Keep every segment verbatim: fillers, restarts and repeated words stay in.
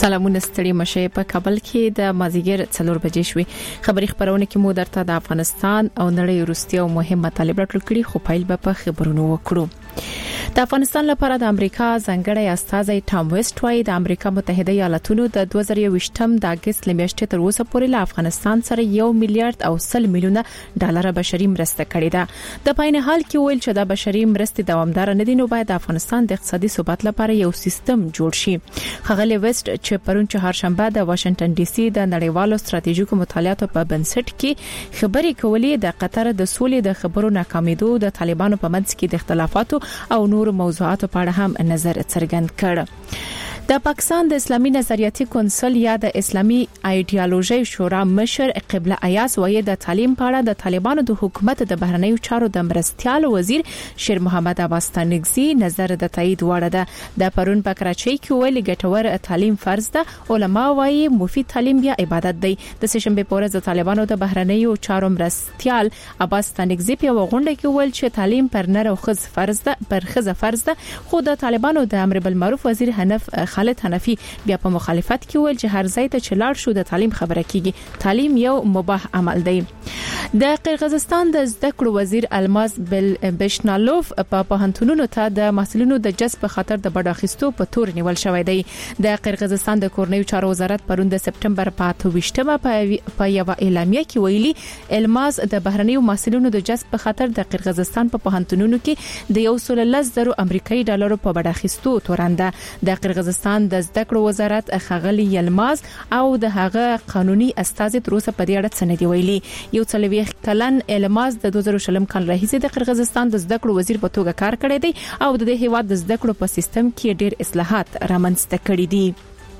سلامونه ستړي مشه په کابل کې د مازیګر څلور بجې شوې خبري خبرونه کې مو درته د افغانستان او نړۍ وروستي او مهم مطالب راټول کړي خو پایل به په خبرونو وکړو. د افغانستان لپاره د امریکا ځانګړی استازی ټام ویسټ وايي د امریکا متحده ایالاتونو د دوه زره یوویشتم د اگست لمیاشتې تر اوسه پورې له افغانستان سره یو میلیارډ او سل میلیونه ډالر بشري مرسته کړې ده. د پاین حال کې ویل چې د بشري مرستې دوامدار نه دي نو باید د افغانستان د اقتصادي ثبات لپاره یو سیستم جوړ شي. خغلی ویسټ چې پرون چهارشنبه د واشنگټن ډي سي د نړیوالو ستراتیژیکو مطالعاتو په بنسټ کې خبرې کولې د قطر د سولې د خبرو ناکامیدو د طالبانو په منځ کې د اختلافاتو او نور موضوعاتو په اړه هم نظر څرګند کړ. د پاکستان د اسلامي نظریاتي کونسل یا د اسلامي ایډیالوژي شورا مشر قبله ایاز وایي د تعلیم په اړه د طالبانو د حکومت د بهرنیو چارو د مرستيال وزیر شیر محمد عباس تنگزی نظر د تایید وړ ده. د پرون په کراچۍ کې ویل ګټور تعلیم فرض ده. علما وایي مفید تعلیم بیا عبادت دی. د سشنبه په ورځ د طالبانو د بهرنیو چارو مرستيال عباس تنگزی په غونډه کې ویل چې تعلیم پر نر او خز فرض ده پر خزه فرض ده. خو د طالبانو د امر بالمعروف وزیر حنف خالد حنفي بیا په مخالفت کې ویل چې هر ځای ته چلاړ شو د تعلیم خبره کیږي. تعلیم یو مباح عمل دی. د قرغیزستان د زده کړو وزیر الماس بل بشنالوف په پوهنتونونو ته د محصلینو د جذب په خاطر د بډاخستو په تور نیول شوې دی. د قرغیزستان د کورنیو چارو وزارت پرون د سپټمبر په اته ویشتمه په یو اعلامیه کې ویلي الماس د بهرنیو محصلینو د جذب په خاطر د قرغیزستان په پوهنتونونو کې د یو سل لزر امریکایي ډالر په بډاخستو تورنده. د قرغیزستان د زده کړو وزارت خغلی یلماز او د هغه قانوني استازي تر اوسه په دې اړه څه نه دی ویلي. یو څلوي کلن یلماز د دوه زره شلم کال راهیسې د قرغیزستان د زده کړو وزیر په توګه کار کړی دی او د دې هیواد د زده کړو په سیستم کې ډېر اصلاحات رامنځته کړي دي.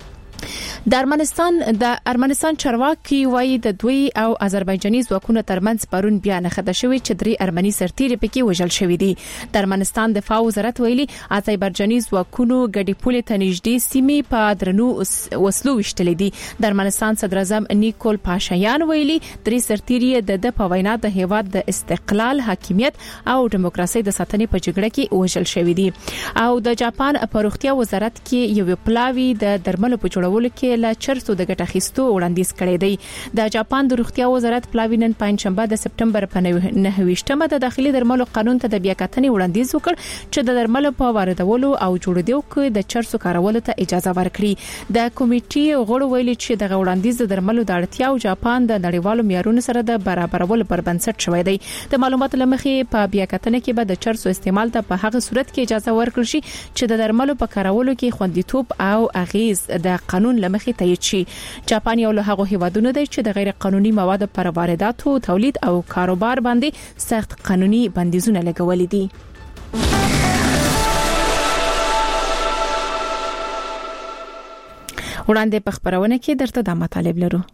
د ارمنستان د ارمنستان چارواکي وایي د دوی او آذربایجاني ځواکونو ترمنځ پرون بیا نه خده شوی چې درې ارمني سرتیري پکې وژل شوی دي. د ارمنستان دفاع وزارت ویلي آذربایجاني ځواکونو ګډي پولې ته نږدې سیمې په درنو وسلو وشتلې دي. د ارمنستان صدر اعظم نیکول پاشایان ویلي درې سرتیري د د په وینا د هیواد د استقلال حاکمیت او دیموکراسي د ساتنې په جګړه کې وژل شوی دي. او د جاپان په روغتیا وزارت کې یو پلاوی د درملو په جوړولو کې له چرسو د ګټه اخیستو وړاندیز کړی دی. د جاپان د روغتیا وزارت پلاوینن پنځشنبه د سپټمبر په نهه ویشتمه د داخلي درملو قانون ته د بیاکتنې وړاندیز وکړ چې د درملو په واردولو او جوړېدو کې د چرسو کارولو ته اجازه ورکړي. د کمیټې غړو ویلي چې د وړاندیز د درملو د اړتیا او جاپان د نړیوالو معیارونو سره د برابرولو پر بنسټ شوی دی. د معلوماتو لمخې په بیاکتنې کې به د چرسو استعمال ته په هغه صورت کې اجازه ورکړي شي چې د درملو په کارولو کې خوندیتوب او اغیز د قانون لمخې تایید شي. جاپان یو له هغه هیوادونو دی چې د غیر قانوني موادو پر وارداتو تولید او کاروبار باندې سخت قانوني بندیزونه لګولي دي. وړاندې په خبرونه کې درته د مطالب لرو.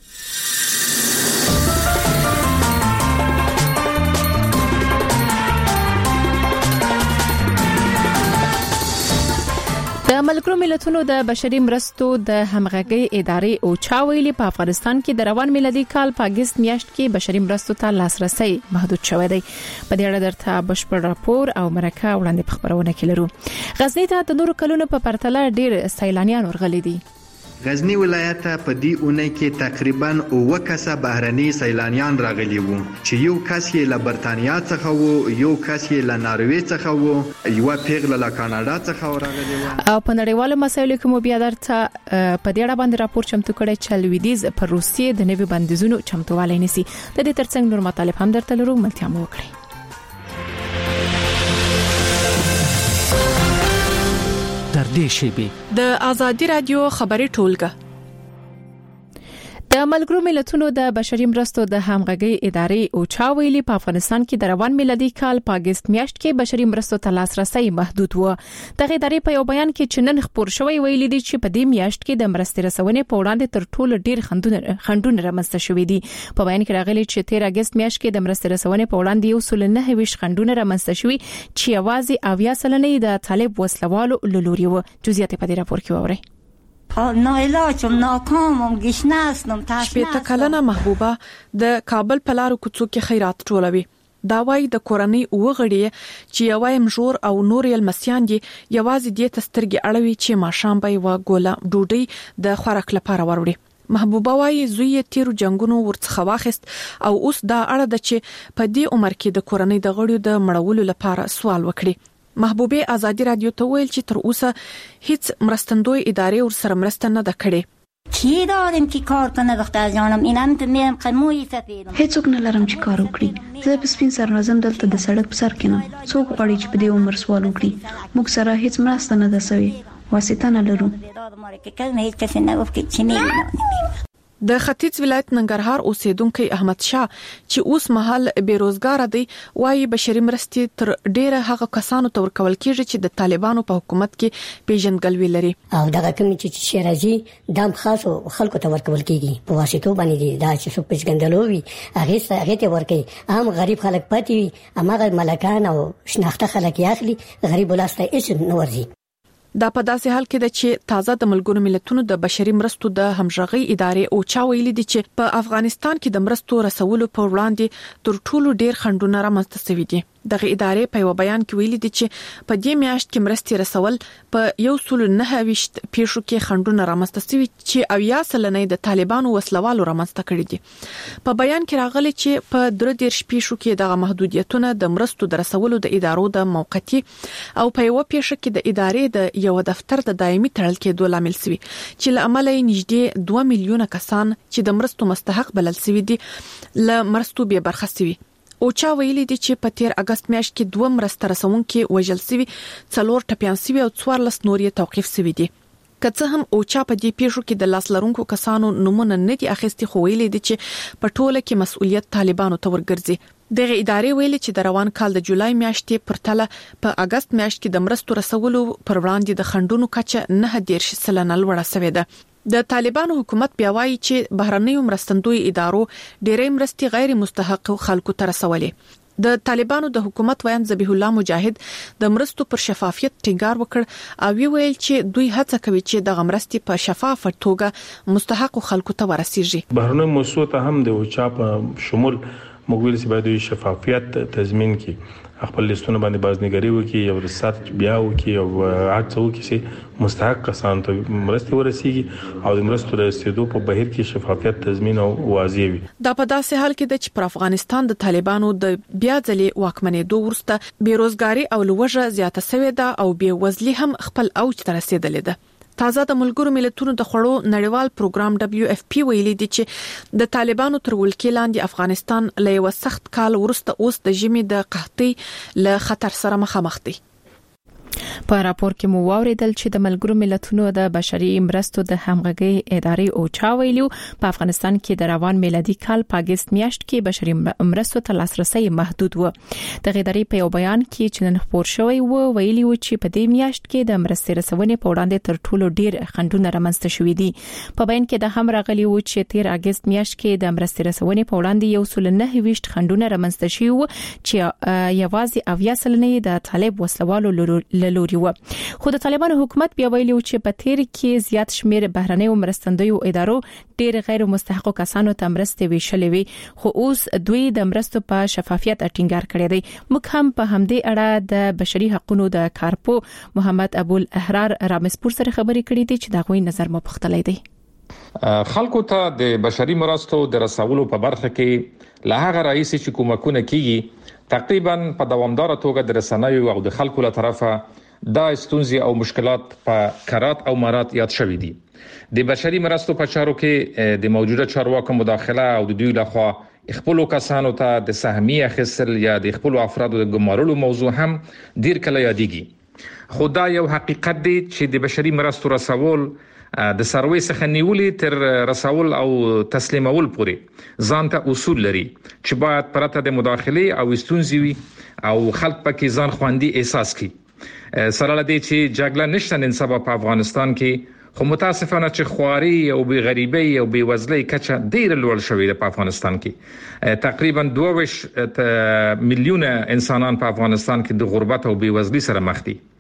د ملګرو ملتونو د بشري مرستو د همغږي ادارې او چا ویلي په افغانستان کې د روان میلادي کال په اگست میاشت کې بشري مرستو ته لاسرسي محدود شوی دی. په دې اړه درته بشپړ راپور او مرکه وړاندې په خبرونه کې لرو. غزنی ته د نورو کلونو په پرتله ډیر سیلانیان ورغلي دي. غزنی ولایت په دې اونۍ کې تقریبا اوه کسه بهرني سیلانیان راغلي وو چې یو کس یې له برتانیا څخه وو، یو کس یې له ناروې څخه وو، یو پیغله له کاناډا څخه راغلی وو. او په نړیوالو مسایلو کې مو بیا درته په دې اړه باندې راپور چمتو کړی چې لویدیز پر روسیې د نوي بندیزونو چمتووالی نیسي. د دې ترڅنګ نور مطالب هم درته لرو. ملتیا مو وکړئ. در دې شیبې د ازادي رادیو خبري ټولګه د ملګرو ملتونو د بشري مرستو د همغږي ادارې او چا ویلي په افغانستان کې د روان میلادي کال په اگست میاشت کې بشري مرستو ته لاسرسي محدود و. دغه ادارې په یو بیان کې چې نن خبر شوی ویلي دي چې په دې میاشت کې د مرستې رسونې په وړاندې تر ټولو ډیر خندونه خندونه رامنځته شوې دي. په بیان کې راغلي چې تیر اگست میاشت کې د مرستې رسونې په وړاندې یو سل نه ویشت خندونه رامنځته شوې چې یوازې اویا سلنې د طالب وسلوالو لوري و. جزئیات په دې راپور کې ووري. ناعلاجم ناکامم گشنه اسنم تشنه شپېته کلنه محبوبه د کابل په لارو کوڅو کې خیرات ټولوي. دا وايي د کورنۍ وغړي چې یوایم جوړ او نور یل مسیان دي یوازې د تسترګي اړوي چې ماشام به و ګوله ډوډۍ د خوراک لپاره وروړي. محبوبه وايي زوی تیرو جنگونو ورڅخه واخست او اوس دا اړه ده چې په دې عمر کې د کورنۍ د غړیو د مړولو لپاره سوال وکړي. محبوبه ازادي رادیو ته ویل چې تر اوسه هیڅ مرستندوی ادارې ور سره مرسته نه ده کړې. کی داریم که کار کنه دختر جانم اینم که میرم قموی سفیدم هیڅوک نه لرم چې کار وکړي. زه په سپین سر نظم دلته د سړک په سر کې نه څوک غواړي چې په دې عمر سوال وکړي. موږ سره هیڅ مرسته نه ده سوي واسطه نه لرو. د ختیځ ولایت ننګرهار اوسیدونکو احمد شاه چې اوس مهال بیروزګار دی وايي بشري مرستې تر ډیره هغه کسانو ته ورکول کیږي چې د طالبانو په حکومت کې پیژندګلوي لري او دغه کوم چې شیرازي دام خاصو خلکو ته ورکول کیږي په واسطو باندې دي دا چې څو پیژندګلوي هغه هغه ته ورکي عام غریب خلک پاتې امغه ملکان او شناخته خلک یاخلي غریب ولاسته هیڅ نه ورزي. دا په داسې حال کې ده چې تازه د ملګرو ملتونو د بشري مرستو د همغږي ادارې او چا ویلي دي چې په افغانستان کې د مرستو رسولو په وړاندې تر ټولو ډیر خنډونه رامنځته شوي دي. دغه ادارې په یو بیان کې ویلي دي چې په دې میاشت کې مرستې رسول په یو سل نه ویشت پیښو کې خنډونه رامنځته شوي چې اویا سلنې د طالبانو وسلوالو رامنځته کړي دي. په بیان کې راغلي چې په درې دیرش پیښو کې دغه محدودیتونه د مرستو د رسولو د ادارو د موقتی او په یو پیښه کې د ادارې د یو دفتر د دایمي تړل کېدو لامل شوی چې لامل یې نږدې دوه میلیونه کسان چې د مرستو مستحق بلل شوی دي ل مرستو به برخه شوی. او چا ویلي دي چې په تیر اگست میاشت کې دوه مرسته رسونکي وژل شوی څلور ټپيان شوی او څوارلس نورې توقيف شوی دي. کڅه هم او چا په دې پیښو کې د لاس لرونکو کسانو نمونه نه دي اخیستي خو ویلي دي چې په ټوله کې مسؤلیت طالبانو ته ورګرځي. دغه ادارې ویلي چې د روان کال د جولای میاشتې پرتله په اگست میاشت کې د مرستو رسولو پر وړاندې د خندونو کچه نه دیرش سلنه لوړه شوې ده. د طالبانو حکومت بیا وایي چې بهرنیو مرستندوی ادارو ډېرې مرستې غیر مستحق خلکو ته رسولې. د طالبانو د حکومت ویان ذبیح الله مجاهد د مرستو پر شفافیت ټینګار وکړ او ویل چې دوی هڅه کوي چې د مرستې په شفاف توګه مستحق خلکو ته ورسیږي. بهرنیو موسسو ته هم د اوچا په شمول موږ ویل چې باید شفافیت تضمین کړي. خپل لیستونه باندې بازنګری وکي او ریسرچ بیا وکي او هڅه وکي چې مستحق کسان ته مرستې ورسیږي او د مرستو رسیدو په بهیر کې شفافیت تضمین او واضح وي. دا په داسې حال کې د پر افغانستان د طالبانو د بیا ځلې واکمنېدو وروسته بیروزګاری او لوږه زیاته شوې ده او بې وزلي هم خپل اوج ته رسیدلې ده. تازه د ملګرو ملتونو د خړو نړیوال پروګرام دبليو اف پی ویلي دي چې د طالبانو تر ولکې لاندې افغانستان له یو سخت کال وروسته اوس د ژمي د قحطۍ له خطر سره مخامخ دی. په راپور کې مو واوریدل چې د ملګرو ملتونو د بشري مرستو د همغږي ادارې او چا ویلو په افغانستان کې د روان میلادي کال په اگست میاشت کې بشري مرستو ته لاسرسي محدود و. د ادارې په یو بیان کې چې نن خبر شوی و ویلي و چې په دې میاشت کې د مرستې رسونې په وړاندې تر ټولو ډیر خنډونه رامنځته شوي دي. په بیان کې د هم راغلي و چې تیر اگست میاشت کې د مرستې رسونې په وړاندې یو سل نه ویشت خنډونه رامنځته شوي و چې یوازې اویا سلنې د طالب وسلوالو لوري و. خو د طالبانو حکومت بیا ویلي چې په تیر کې زیات شمیر بهرنیو مرستندویو ادارو ډیر غیر مستحق کسانو ته مرستې ویشلې وي خو اوس دوی د مرستو په شفافیت ټینګار کړی دی. موږ هم په همدې اړه د بشري حقوقو د کارپو محمد ابو الاحرار رامسپور سره خبرې کړې دي چې دا غوي نظر مو پختلې دی. خلکو ته د بشري مرستو د رسولو په برخه کې له هغه رئیس چې کومکونه کیږي تقریبا په دوامدار توګه د رسنیو او د خلکو له طرفه دا ستونزې او مشکلات په کرات او مرات یاد شوي دي. د بشري مرستو په چارو کې د موجوده چارواکو مداخله او د دوی لخوا خپل کسانو ته د سهمیه اخیستل یا د خپل افرادو د ګمارلو موضوع هم ډیر کله یادېږي. خو دا یو حقیقت دی چې د بشري مرستو رسول د سروي څخه نیولې تر رسول او تسلیمول پورې ځان ته اصول لري چې باید پرته د مداخله او ستونزې وي او خلک پکې ځان خواندي احساس کړي. سره لدی چې جګړه نشته نن سبا په افغانستان کې خو متاسفانه چې خواري او بې غریبۍ او بې وزلۍ کچه ډېر لوړ شوې ده په افغانستان کې. تقریبا دوه ویشت میلیونه انسانان په افغانستان کې د غربت او بې وزلۍ سره مخ دي.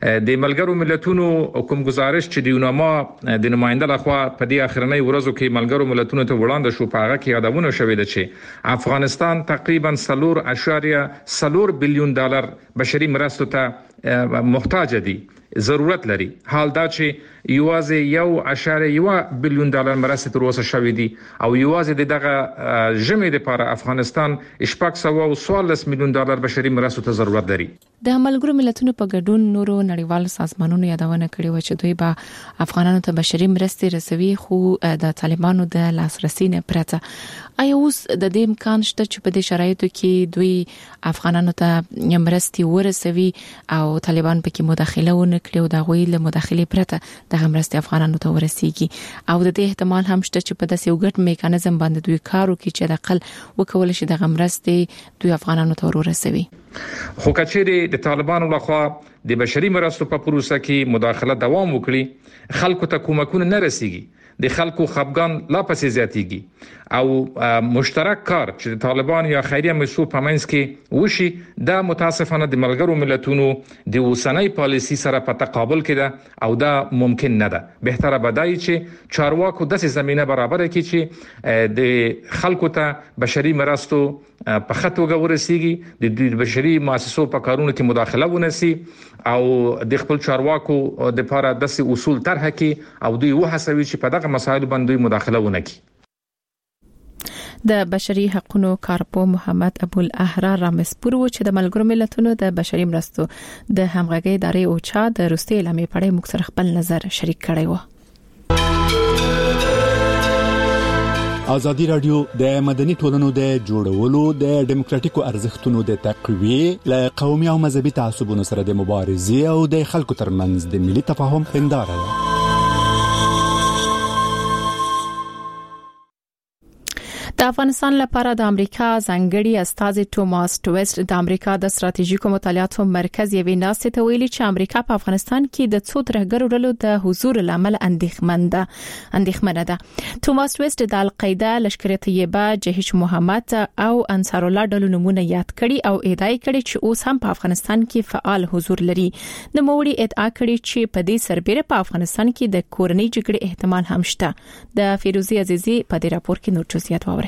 د ملګرو ملتونو کوم گزارش چې د یوناما د نماینده لخوا په دې اخرنۍ ورځو کې ملګرو ملتونو ته وړاندې شو په هغه کې یادونه شوې ده چې افغانستان تقریبا سلور اشاریه سلور بلیون ډالر بشري مرستو ته محتاج دي ضرورت لري. حال دا چې یوازې یو اشاریه یو بلیون ډالر مرستې تر اوسه شوې دي او یوازې دغه جمعې لپاره افغانستان شپږ سوه او څوارلس میلیون ډالر بشري مرستو ته ضرورت لري. د ملګرو ملتونو په ګډون نورو نړیوالو سازمانونو یادونه کړې و چې دوی به افغانانو ته بشري مرستې رسوي خو د طالبانو د لاسرسي نه پرته. آیا اوس د دې امکان شته چې په دې شرایطو کې دوی افغانانو ته مرستې ورسوي او طالبان پکې مداخله ونه کړي او د غوي له مداخله پرته د مرستې افغانانو ته ورسیږي او د دې احتمال هم شته چې په داسې یو ګډ میکانیزم باندې دوی کار وکړي چې د اقل وکول شي د مرستې دوی افغانانو ته ورسوي. خو کچېره د طالبانو لخوا د بشري مرستو په پروسه کې مداخله دوام وکړي خلکو ته کومکونه نه رسیږي د خلکو خپګان لا پسې زیاتېږي او مشترک کار چې طالبان یا خیریه مسو په منځ کې وشي دا متاسفانه د ملګرو ملتونو د اوسنۍ پالیسي سره په تقابل کې ده او دا ممکن نه ده. بهتره بدای چې چارواکو داسې زمينه برابر کړي چې د خلکو ته بشري مرستو په خطوګه ورسیږي د بشري مؤسسو په کارونو کې مداخله ونسي او د خپل چارواکو د لپاره داسې اصول طرح کړي او دوی وهڅوي چې په دغه مسایلو باندې مداخله ونکړي. د بشري حقوقو کارپو محمد ابو الاحرار رامسپور و چې د ملګرو ملتونو د بشري مرستو د همغږي ادارې او چا د روسي اعلامیه په اړه موږ سره خپل نظر شریک کړی و. ازادي رادیو د مدني ټولنو د جوړولو د ډیموکراتیکو ارزښتونو د تقویه ل قومي او مذهبي تعصبونو سره د مبارزې او د خلکو ترمنځ د ملي تفاهم هنداره ده. د افغانستان لپاره د امریکا ځانګړي استازي توماس ټویسټ د امریکا د ستراتیژیکو مطالعاتو مرکز یوې ناستې ته ویلي چې امریکا په افغانستان کې د څو ترهګرو ډلو د حضور لامل اندېښمنه اندېښمنه ده. توماس ټویسټ د القاعده، لشکر طیبه، جهش محمد او انصار الله ډلو نمونه یاد کړي او ادعا کړي چې اوس هم په افغانستان کې فعال حضور لري. د موري ادعا کړي چې په دې سربېره په افغانستان کې د کورنۍ جګړې احتمال هم شته. د فیروزي عزیزي په دې راپور کې نور جزئیات واوري.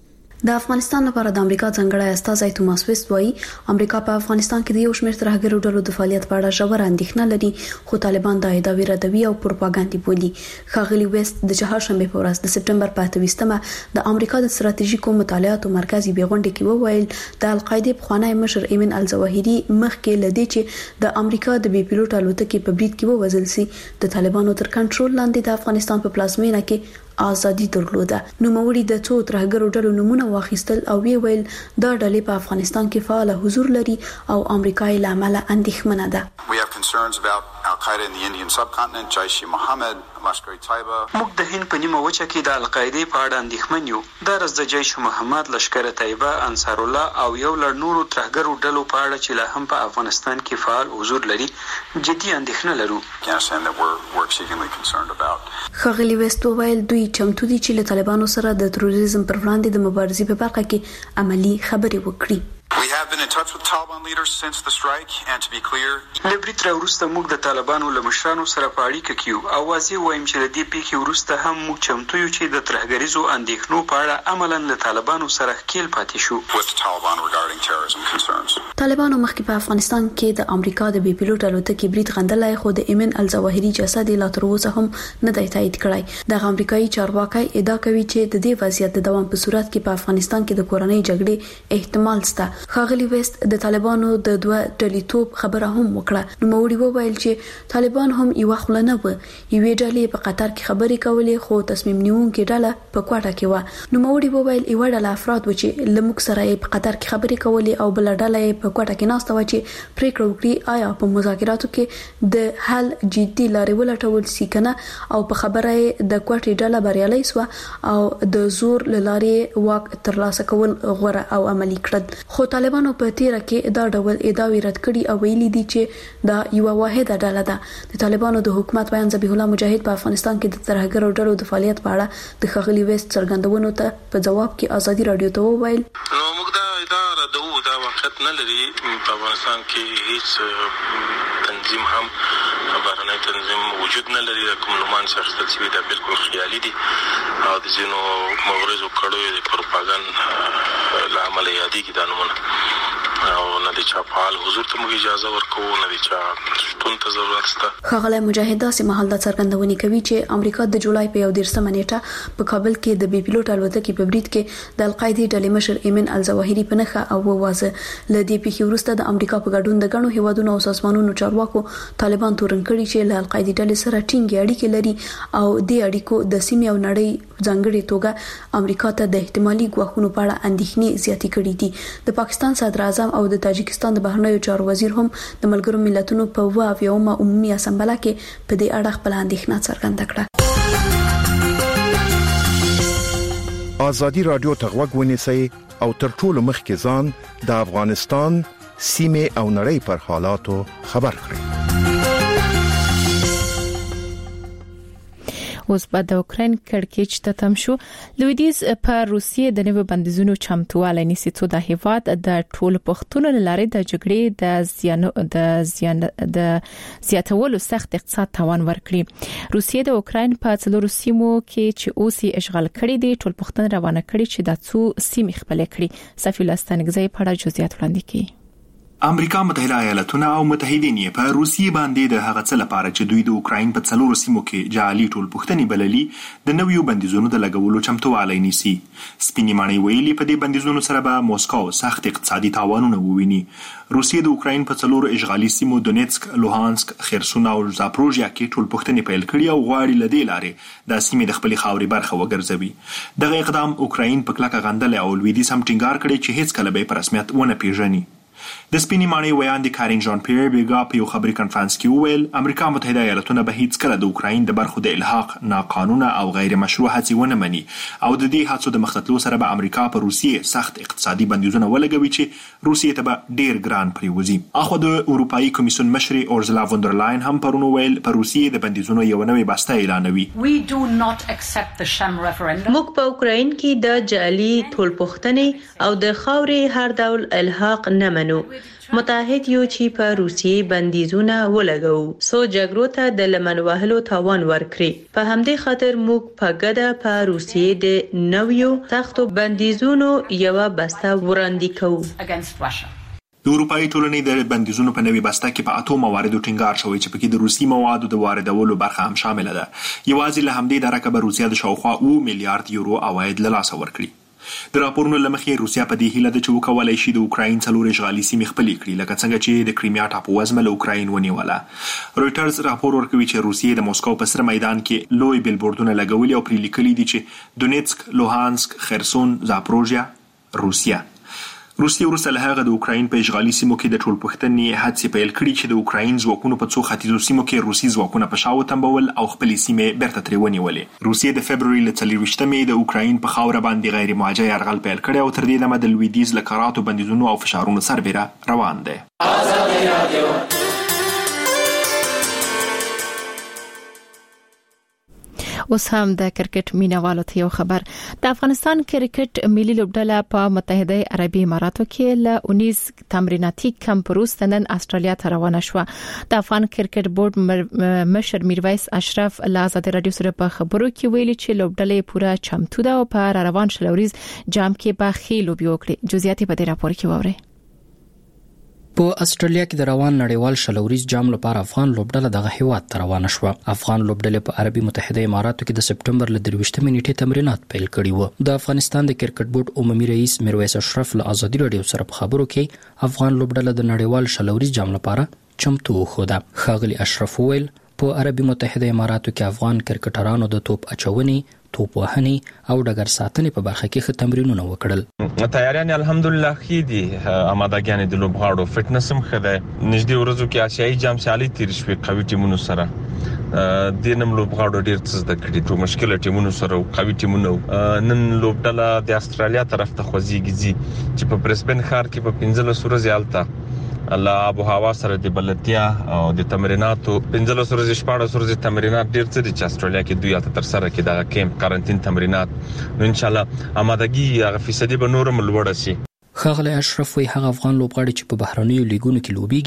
د افغانستان لپاره د امریکا ځانګړی استازی توماس ویست وایي امریکا په افغانستان کې د یو شمېر ترهګرو ډلو د فعالیت په اړه ژوره اندېښنه لري خو طالبان دا ادعاوې ردوي او پروپاګاندا بولي. ښاغلي ویست د چهارشنبه په ورځ د سپټمبر په اته ویشتمه د امریکا د ستراتیژیکو مطالعاتو مرکز یې غونډه کې وویل د القاعده پخوانی مشر ایمن الزواهری مخکې لدی چې د امریکا د بي پيلوټ الوتکې په برید کې ووژل سي د طالبانو تر کنټرول لاندې د افغانستان په پلازمینه کې ازادي درلوده. نو موري د څو ترهګرو ډلو نمونه واخیستل او وی ویل دا ډلې په افغانستان کې فعال حضور لري او امریکا یې لامل اندېښمنه ده. We have concerns about Al-Qaeda in the Indian subcontinent, Jaish-e-Mohammed, Lashkar-e-Taiba. موږ د هند په نیمه وچه کې د القاعده په اړه اندېښمن یو. دا رز د جیش-محمد، لشکر-e-Taiba، انصار الله او یو لړ نورو ترهګرو ډلو په اړه چې لا هم په افغانستان کې فعال حضور لري جدي اندېښنه لرو. Afghanistan that we're, we're exceedingly concerned about. ښاغلي ویست ویل دوی چمتو دي چې له طالبانو سره د تروریزم پر وړاندې د مبارزې په برخه کې عملی خبرې وکړي. We have been in touch with Taliban leaders since the strike and to be clear لبریت را وروسته موږ د طالبانو له مشرانو سره په اړیکه کې یو او واضح وایم چې د دې پیښې وروسته هم موږ چمتو یو چې د ترهګریزو اندېښنو په اړه عملاً له طالبانو سره ښکیل پاتې شو. with Taliban regarding terrorism concerns. طالبانو مخکې په افغانستان کې د امریکا د بي پيلوټ الوتکې برید غندلای خو د ایمن الزواهری جسد لا تر اوسه هم نه دی تایید کړی. د امریکایي چارواکي ادعا کوي چې د دې وضعیت د دوام په صورت کې په افغانستان کې د کورنۍ جګړې احتمال شته. ښاغلي ویست د طالبانو د دوه ډلې توپ خبره هم وکړه. نو موري وویل چې طالبان هم یو خپل نه و یوې ډلې په قطر کې خبرې کولې خو تصمیم نیونکې ډله په کوټه کې و. نو موري وویل یو ډله افراد و چې لمک سره په قطر کې خبرې کولې او بل ډله په کوټه کې ناسته و چې پریکړه وکړي آیا په مذاکراتو کې د حل جدي لارې ولټول سي کنه او په خبره د کوټې ډله بریالي سو او د زور لارې واک ترلاسه کول غوړه او عملی کړل. خو طالبانو په تیره کې دا ډول ادعاوې رد کړي او ویلي دي چې دا یو واحده ډله ده. د طالبانو د حکومت بیان ذبیح الله مجاهد په افغانستان کې د ترهګرو ډلو د فعالیت په اړه د ښاغلي ویست څرګندونو ته په جواب کې ازادي رادیو ته وویل نو موږ دا اداره د دا وخت نه لري په افغانستان کې هیڅ تنظیم هم بهرنی تنظیم وجود نه لري. کوم نومان چې اخیستل شوي دا بالکل خیالي دي او د ځینو مغرضو کړیو د پروپاګاندا له امله یادېږي دا نومونه او نه د چا فعال حضور ته موږ اجازه ورکوو، نه د چا شتون ته ضرورت شته. ښاغلی مجاهد داسې مهال دا څرګندونې کوي چې امریکا د جولای په یو دېرشمه نیټه په کابل کې د بي پیلوټ الوتکې په برید کې د القاعده ډلې مشر ایمن الظواهري په نخښه او ووازه. ل دې پیښې وروسته د امریکا په ګډون د غنو هیوادونو او سازمانونو چارواکو طالبان تورن کړي چې له القاعده ډلې سره ټینګ اړیکې لري او د اړیکو د سیمې او نړۍ ځانګړي توګه امریکا ته د احتمالي ګواښونو په اړه اندېښنې زیاتې کړې دي. د پاکستان صدر اعظم او د تاجکستان د بهرنیو چارو وزیر هم د ملګرو ملتونو په اووه عمومي اسامبله کې په دې اړه خپل اندېښنه څرګنده کړه. ازادي رادیو ته غوږ ونیسئ او تر ټولو مخکې ځان د افغانستان سیمه او نړۍ پر حالاتو خبر کړئ. اوس په د اوکرين کړکېچ ته تم شو. لویدیز په روسیې د نوو بندیزونو چمتواله نیسي څو د هیواد د ټولو پښتون لاري د جګړې د زیان د زیان د زیاتولو سخت اقتصاد توان ورکړي. روسیې د اوکرين په څلورو سیمو کې چې اوسي اشغال کړي دي ټول پښتون روانه کړي چې د څو سیمې خپل کړي. صفی لستانګزی په اړه جزئیات وړاندې کړي. امریکا متحده ایالاتونه او متحدین یې په روسیې باندې د هغه څه لپاره چې دوی د اوکرين په څلورو سیمو کې جعلي ټول پښتني بللي د نویو بندیزونو د لګولو چمتوالی نیسي. سپینې معنی ویلي په دې بندیزونو سره به موسکو سخت اقتصادي تاوانونه وویني. روسیې د اوکرين په څلورو اشغالي سیمو دونیتسک، لوهانسک، خرسون او زاپروژیا کې ټول پښتني پیل کړي او غواړي لدې لارې د سیمې د خپل خاوري برخه وګرځوي. دغه اقدام اوکرين په کلکه غندل او لویدیځ هم ټینګار کړي چې هیڅ کله به په رسمیت ونه پیژني. د سپینې معنی ویاندې کارین جان پیر بیګا په یو خبري کانفرنس کې وویل امریکا متحده ایالاتونه به هیڅ کله د اوکرين د برخو د الحاق ناقانونه او غیر مشروع هڅې ونه مني او د دې هڅو د مختتلو سره به امریکا په روسیې سخت اقتصادي بندیزونه ولګوي چې روسیې ته به ډیر ګران پریوزي. اخو د اروپאי کمیسیون مشر اورزلا فون در لاین هم پرونو ویل په روسیې د بندیزونو یو نوې بسته اعلانوي. موږ په اوکرين کې د جعلي ټولپوښتنې او د خاورې هر ډول الحاق نه منو. متحد یو چې په روسیې بندیزونه ولګو سو جګړو ته د لمن وهلو توان ورکړي. په همدې خاطر موږ په ګډه په روسیې د نویو سختو بندیزونو یو بسته وړاندې کوو. د اروپאי ټولنې د بندیزونو په نوې بسته کې په اتو مواردو ټینګار شوی چې پکې د روسي موادو د واردولو برخه هم شامل ده. یوازې له همدې درکه به روسیا د شاوخوا اوه میلیارډ یورو عواید له لاسه ورکړي. د راپورونو لمخې روسیا په دې هیله ده چې وکولای شي د اوکرين څلور اشغالي سیمې خپلې کړي لکه څنګه چې د کریمیا ټاپووزمه له اوکرين ونیوله. رويټرز راپور ورکوي چې روسیې د موسکو په سره میدان کې لوی بیلبورډونه لګولي او پرې لیکلي دي چې دونیتسک، لوهانسک، خرسون، زاپروژیا روسیا. روسیې ورسره له هغه د اوکرين په اشغالي سیمو کې د ټول پښتني هڅې پیل کړي چې د اوکرين ځواکونو په څو ختیځو سیمو کې روسي ځواکونه په شاو تنبول او خپلې سیمې بیرته ترې ونیولې. روسیې د فبرवरी ل څلرويشتمې د اوکرين په خاور باندې غیر معجه يرغل پیل کړي او تر دې دمه د لویدیز لکراتو بندیزونو او فشارونو سربېره روان دي. آزادي رادیو اوس هم د کرکټ مینوالو ته یو خبر. د افغانستان کرکټ ملي لوبډله په متحده عربي اماراتو کې له اونیز تمریناتي کمپ وروسته نن استرالیا ته روانه شوه. د افغان کرکټ بورډ مشر میرویس اشرف له آزادي رادیو سره په خبرو کې ویلي چې لوبډله پوره چمتو ده او په روان شلوريز جام کې به ښه لوبي وکړي. جزئیات په دې راپور کې واورئ. په استرالیا کې د روان نړیوال شلوريز جام لپاره افغان لوبډله دغه هیواد ته روانه شوه. افغان لوبډله په عربي متحده اماراتو کې د سپټمبر ل درويشتمې نیټې تمرینات پیل کړي وو. د افغانستان د کرکټ بورډ عمومي رئیس میرویس اشرف له آزادي رادیو سره په خبرو کې افغان لوبډله د نړیوال شلوريز جام لپاره چمتو خوده. خاغلی اشرف ویل په عربي متحده اماراتو کې افغان کرکټرانو د توپ اچونې، توپ وهنې او ډګر ساتنې په برخه کې ښه تمرینونه وکړل. تیاریان الحمدلله ښې دي. آمادګیانې د لوبغاړو فټنس هم ښه ده. نږدې ورځو کې آسیایي جام سیالي تیر شوې قوي ټیمونو سره. د نن لوبغاړو ډیر څه زده کړي. ټول مشکل ټیمونو سره او قوي ټیمونو. نن لوبډله د استرالیا طرف ته خوځيږي چې په برسبن ښار کې په پنځلس ورځې الته الله ابو هوا سره د بلتیا او د تمریناتو پنځلس ورځې شپاړس ورځې تمرینات ډیر څه دي چې استرالیا کې دوی ته تر سره کې د کیمپ کارانتین تمرینات نو ان شاء الله آمادګي هغه فیصدي به نورم لوړ شي. خاغلی اشرف وی هغه افغان لوبغاړي چې په بهرنیو لیګونو کې لوبيږي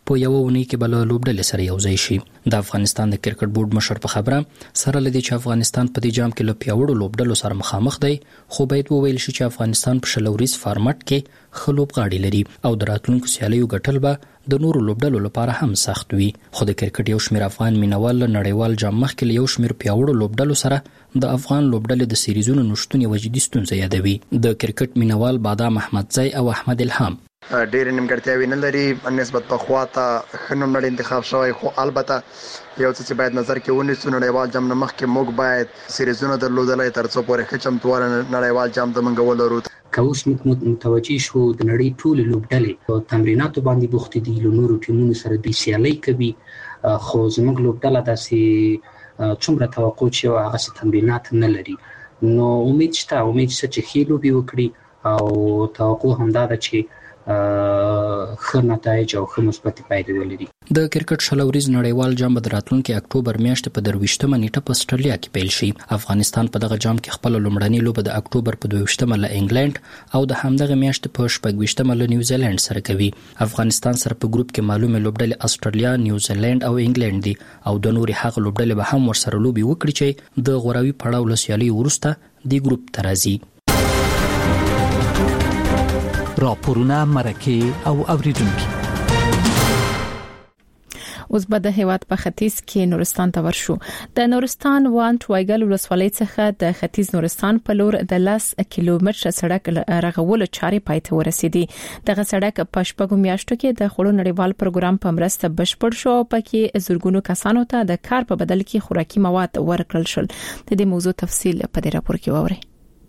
په یو ونی کې بل لوبډلې سره یو ځای شي. د افغانستان د کرکټ بورډ مشر په خبره سره لدی چې افغانستان په دې جام کې له پیاوړو لوبډلو سره مخامخ دی، خو باید وویل شي چې افغانستان په شلوريز فارمټ کې خلوب غاړي لري او د راتلونکو سیالیو ګټل به د نورو لوبډلو لپاره هم سخت وي. خو د کرکټ یو شمېر افغان مینوال نړیوال جام مخکې یو شمېر پیاوړو لوبډلو سره د افغان لوبډلې د سیریزونو نشټون یو جدي ستونزه یادوي. د کرکټ مینوال بادام احمدزی او احمد الهام ډېر نیمګړتیاوې نه لري نسبت په خواته ښه نوملړ انتخاب شوی، خو البته یو څه چې باید نظر کې ونیسو نړیوال جام نه مخکې موږ باید سیریزونه درلودلای تر څو پورې ښه چمتووالی نړیوال جام ته موږ ولرو. که اوس موږ متوجه شو د نړۍ ټولې لوبډلې په تمریناتو باندې بوختې دي، له نورو ټیمونو سره دوی سیالي کوي، خو زموږ لوبډله داسې څومره توقع چې هغه تمرینات نه لري. نو امید شته امید شته چې ښې لوبې وکړي او توقع همدا ده چې ښه نتایج او ښه مثبت پایلې ولري. د کرکټ شلوريز نړیوال جام د راتلونکي اکتوبر میاشتې په درویشتمه نیټه په استرالیا کې پیل شي. افغانستان په دغه جام کې خپل لومړنۍ لوبه د اکتوبر په دویشتمه له انګلند او د همدغه میاشتې په شپږویشتمه له نیوزیلند سره کوي. افغانستان سره په ګروپ کې معلومه لوبډلې استرالیا، نیوزیلند او انګلند دي او د نوري هغه لوبډلې به هم ورسره لوبي وکړي چې د غوراوي پړاو له سیالي وروسته د ګروپ ته راځي. راپورونه مرکه او اوریدونکو. اوس به د هیواد په ختیځ کې نورستان ته ورشو. د نورستان وانټ وایګل ولسوالۍ څخه د ختیځ نورستان په لور د لاس کیلومتر سړک رغولو چارې پای ته ورسېدي. دغه سړک په شپږو میاشتو کې د خړو نړیوال پروګرام په مرسته بشپړ شو، پکې زورګونو کسانو ته د کار په بدل کې خوراکي مواد ورکړل شول. د دې موضوع تفصیل په دې راپور کې وورئ.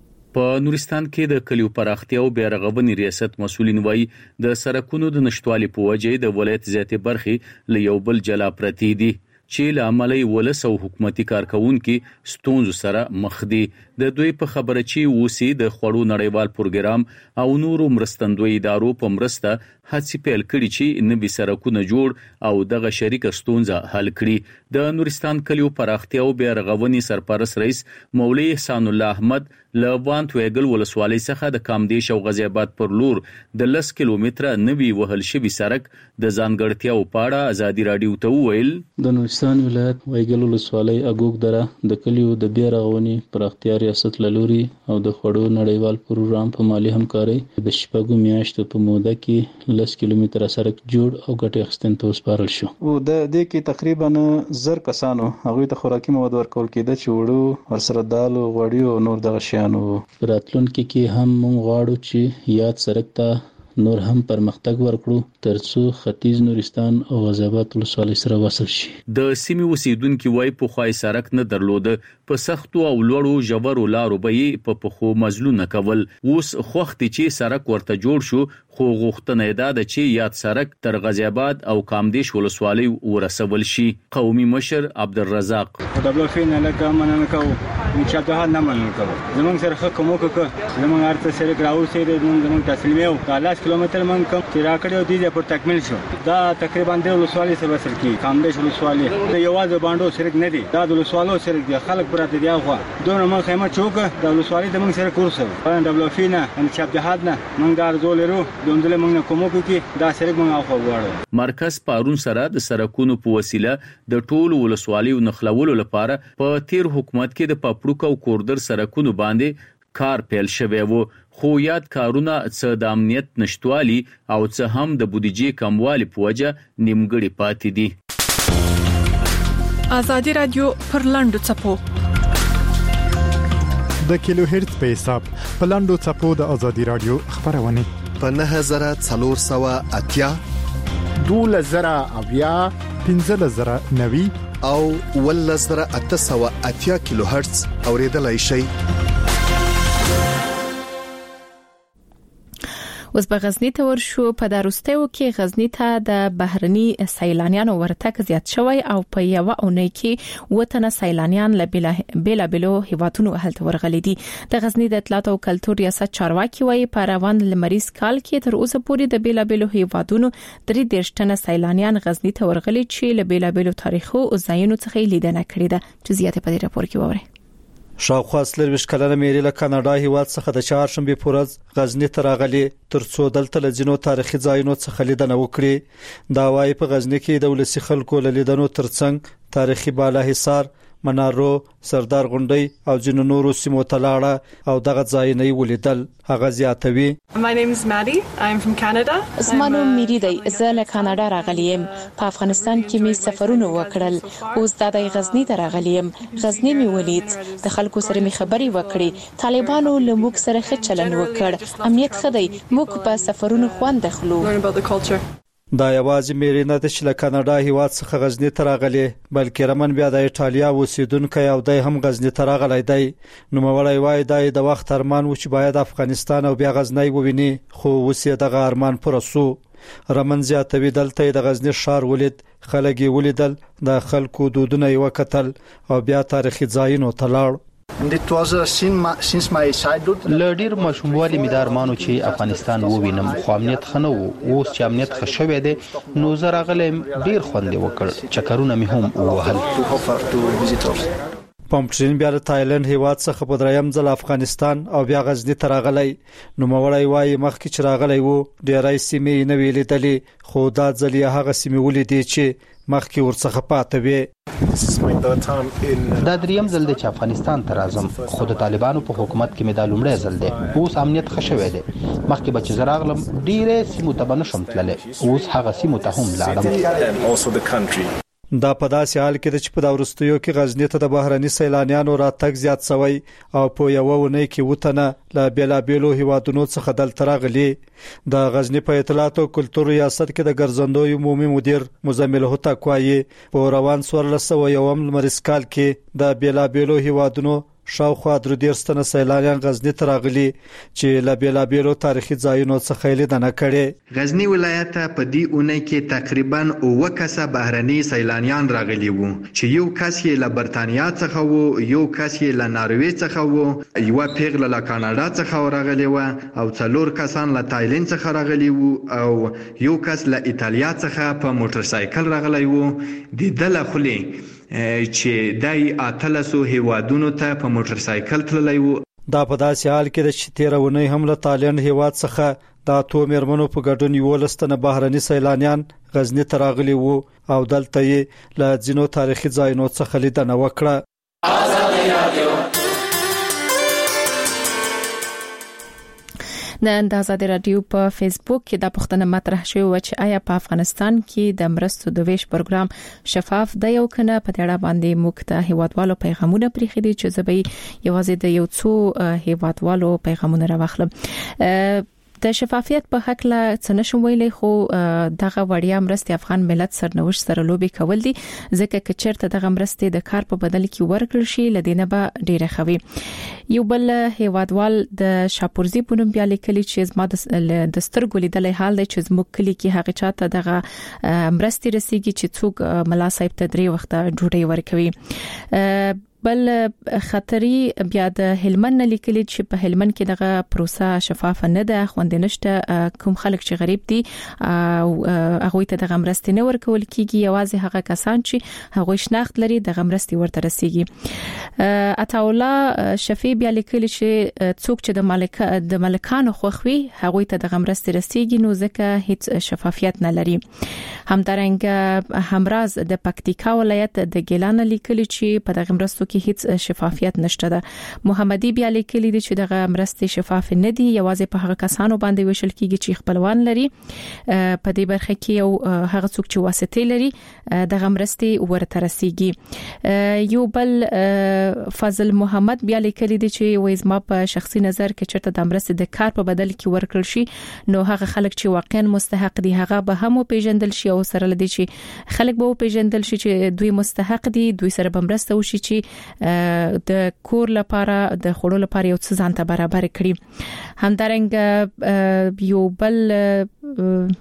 په نورستان کې د کلیو پراختیا او بیارغونې ریاست مسولین وایي د سړکونو د نشټوالي په وجه د ولایت زیاتې برخې له یو بل جلا پرتی دي چې له عملی ولس او حکومتي کارکونکو ستونزو سره مخ دي. د دوی په خبره چې اوسې د خړو نړیوال پروګرام او نورو مرستندوی ادارو په مرسته هڅې پیل کړي چې نوي سړکونه جوړ او دغه شریکه ستونزه حل کړي. د نورستان کلیو پراختیا او بیارغونې سرپرست رئیس مولوی احسان الله احمد له وانټ وایګل ولسوالۍ څخه د کامدیش او غزی آباد پر لور د لس کیلومتره نوي وهل شوی سړک د ځانګړتیاو په اړه ازادي رادیو ته وویل. د نورستان ولایت وایګل ولسوالۍ اګوګ دره د کلیو د بیارغونې پراختیا ریاست لوري او د خړو نړیوال پروګرام په مالی همکاري د شپږو میاشتو په موده کې لس کیلومتره سړک جوړ او ګټه اخیستنې ته وسپارل شو. او د دې کې تقریبا زر کسانو هغه ته خوراکي مواد ورکول کېده چې وړو ورسره دال او غوړي او نور دغه شیانو. راتلونکي کې هم موږ غواړو چې یاد سړک ته نور هم پرمختګ ورکړو ترڅو ختیځ نورستان او غزی آباد ولسوالۍ سره وصل شي. د سیمې اوسیدونکو وای په خوای سړک نه درلوده، په سختو او لوړو ژورو لارو به په پخو مزلونه کول. اوس خوختي چې سړک ورته جوړ شو، خو غوښتنه ده چې یاد سړک تر غزی آباد او کامدیش ولسوالۍ ورسول شي. قومي مشر عبدالرزاق دبلوفین لکه مننه کوو چې ته نه مننه کوو زمونږ سره کوم وکړه زمونږ ارته سره ګراو سره زمونږ تسلیمي او لاس کیلومتر من کوم چې راکړیو دي پر تکمیل شو. دا تقریبا د ولسوالۍ سره وصل کی کامدیش ولسوالۍ د یوازې باندې سره نه دي، دا د ولسوالۍ سره دي خلک پراته دي. خو دونه من خیمه چوک د ولسوالۍ د من سره کورس په دبلوفین ان چې جهاد نه من دار زولرو دوندل من کوم کې دا سره من اخو غواړو. مرکز پارون سره د سړکونو په وسیله د ټولو ولسوالیو نخلولو لپاره په تیر حکومت کې د پاپړوک او کوردر سړکونو باندې کار پیل شوی وو، خو یاد کارونه څه د امنیت نشټوالي او څه هم د بودیجې کموالي په وجه نیمګړي پاتې دي. ازادي رادیو پر لاندو چپو د کیلو هرتز په حساب په لاندو چپو د ازادي رادیو خبرونه په نه هزار څلور سوه اتیا دوله زره اویا پنځه زره نوي او ول زره اته سوه اتیا کیلو هرتز اوریدلای شي. اوس په غزنی ته ورشو. په داروستیو کې غزنی ته د بهرني سیلانیانو ورتګ زیات شوی او په یو اونۍ کې وطن سیلانیان له بیلا بیلو هیوادونو هلته ورغلي دي. د غزنی د اطلاعات او کلتور ریاست چارواکي وایي په روان لمریز کال کې تر اوسه پورې د بیلا بیلو هیوادونو درې دېرش تنه سیلانیان غزنی ته ورغلي چې له بیلا بیلو تاریخو او ځایونو څخه لیدنه کړې ده. چې زیاته په دې راپور کې وره شاوخوا سلرويش کلنه میری له کاناډا هیواد څخه د چهارشنبه پورز غزنی ته راغلي ترڅو دلته لجنو تاریخي ځایونو څخه لیدنه وکړي دا وايي په غزنی کې د ولسی خلکو لیدنو ترڅنګ تاریخي بالا حصار منارو سردار غونډي او جنو نورو سیمو تلاړه او دغه ځایونه ولیدل هغه زیاتوي. My name is Maddie. I'm from Canada. زمانو میری دی زه له کاناډا راغلیم په افغانستان کې می سفرونه وکړل اوس د غزنی ته راغلیم غزنی می ولید د خلکو سره می خبري وکړي طالبانو له موږ سره ښه چلند وکړ امنیت خدای موږ په سفرونو خوند دخلو. دا یوازې میرینه د شل کاناډا هیواد څخه غزنی ته راغلي بلکې رمن بیا د ایتالیا اوسیدونکو او د هم غزنی ته راغلی دی نو مولای وای د وخت ارمان و چې باید افغانستان او بیا غزنی وویني خو وسې دغه ارمان پر سو رمن زیاتوي دلته د غزنی ښار ولید خلګي ولیدل د خلکو دودونه یو کتل او بیا تاریخي ځایونو ته لاړ. لډیر مشمولي میدارمانو چې افغانستان ووینم خو امنیت خنو اوس چې امنیت خښوي دي نو زه راغلم ډیر خوند وکړ چکرونه می هم وهل. پمپټرین بیا د تایلند هیواد څخه په دریم ځل افغانستان او بیا غزنی ته راغلی نو مولای وای مخکې چې راغلی وو ډیرای سیمې نه ویلې دلی خو دا ځل یې هغه سیمې ولیدې چې مخکې ورڅخه پاتې وي. دا دریم ځل دی چې افغانستان ته راځم خو د طالبانو په حکومت کې مې دا لومړی ځل دی اوس امنیت ښه شوی دی مخکې به چې زه راغلم ډیرې سیمو ته به نشم تللی اوس هغه سیمو ته هم لاړم. دا په داسې حال کې چې په دا وروستیو کې غزنی ته د بهرني سیلانیانو راتګ زیات شوی او په یو ونې کې وټنه له بیلابیلو هیوادونو څخه دلته راغلي. د غزنی په اطلاعات او کلتور ریاست کې د ګرځندوی عمومي مدیر مزمل هوتک وایي په روان سورلسو یوم لمریز کال کې د بیلابیلو هیوادونو شاوخوا درې درستنه سیلانیان غزنی ته راغلي چې له بیلابیلو تاریخي ځایونو څخه لیدنه کړي. غزنی ولایت په دې اونۍ کې تقریبا اوه کسه بهرني سیلانیان راغلي وو چې یو کس یې له برتانیا څخه وو یو کس یې له ناروې څخه وو یو پیغله له کاناډا څخه راغلی و او څلور کسان له تایلند څخه راغلي وو او یو کس له ایتالیا څخه په موټر سایکل راغلی وو د دله خلی چې دای اتلسو هیوادونو ته په موټر سایکل تللی وو. دا په داسې حال کې چې تیرونه هم له تایلند هیواد څخه د اتو مرمنو په ګډون یو لستنه بهرني سیلانیان غزنی ته راغلي وو او دلته یې له ځینو تاریخي ځایونو څخه لیدنه وکړه. د اندازه رادیو په فیسبوک کې د پښتنه مطرح شوی و چې آیا په افغانستان کې د مرستو د ویش پروګرام شفاف دی او کنه په دې اړه باندې موږ ته هیوادوالو پیغامونه پریخي دي چې زبې یوازې د یو څو هیوادوالو پیغامونه راوخلم. د شفافیت په حق لا څه نشم ویلې خو دغه وړیا مرستې افغان ملت سرنوشت سره لوبي کول دي ځکه چې چیرته دغه مرستې د کار په بدل کې ورکړل شي لدینه به ډیره خوي. یو بل هیوادوال د شاپورزي پونم بیا لیکلي چې زما د سترګو لیدلې حال دی چې زموږ کلی کې هغه چاته دغه مرستې رسیږي چې څوک ملا صاحب ته درې وخته ډوډۍ ورکوي. بل خطري بیا د هلمند لیکلي چې په هلمند کې دغه پروسه شفاف نه ده خوند نشته کوم خلک چې غریب دي او هغه ته دغه مرستې نه ورکول کیږي یوازې هغه کسان چې هغه شناخت لري دغه مرستې ورته رسیږي. عطاولا شفیع بیا لیکلي چې څوک چې د مالک د مالکانو خوخوي هغه ته دغه مرستې رسیږي نو ځکه هیڅ شفافیت نه لري. همدارنګه همراز د پکتیکا ولایت د ګیلان لیکلي چې په دغه مرستو کې هیڅ شفافیت نشته ده. محمدي بیا لیکلي دي چې دغه مرستې شفاف نه دي یوازې په هغه کسانو باندې وشل کیږي چې خپلوان لري په دې برخه کې او هغه څوک چې واسطه لري دغه مرستې ورته رسیږي. یو بل فضل محمد بیا لیکلي دي چې وایي زما په شخصي نظر کې چرته د مرستې د کار په بدل کې ورکړل شي نو هغه خلک چې واقعا مستحق دي هغه به هم پیژندل شي او سره لدی چې خلک به پیژندل شي چې دوی مستحق دي دوی سره به مرسته وشي چې د کور لپاره د خوړو لپاره یو څه ځان ته برابر کړي. همدارنګه یو بل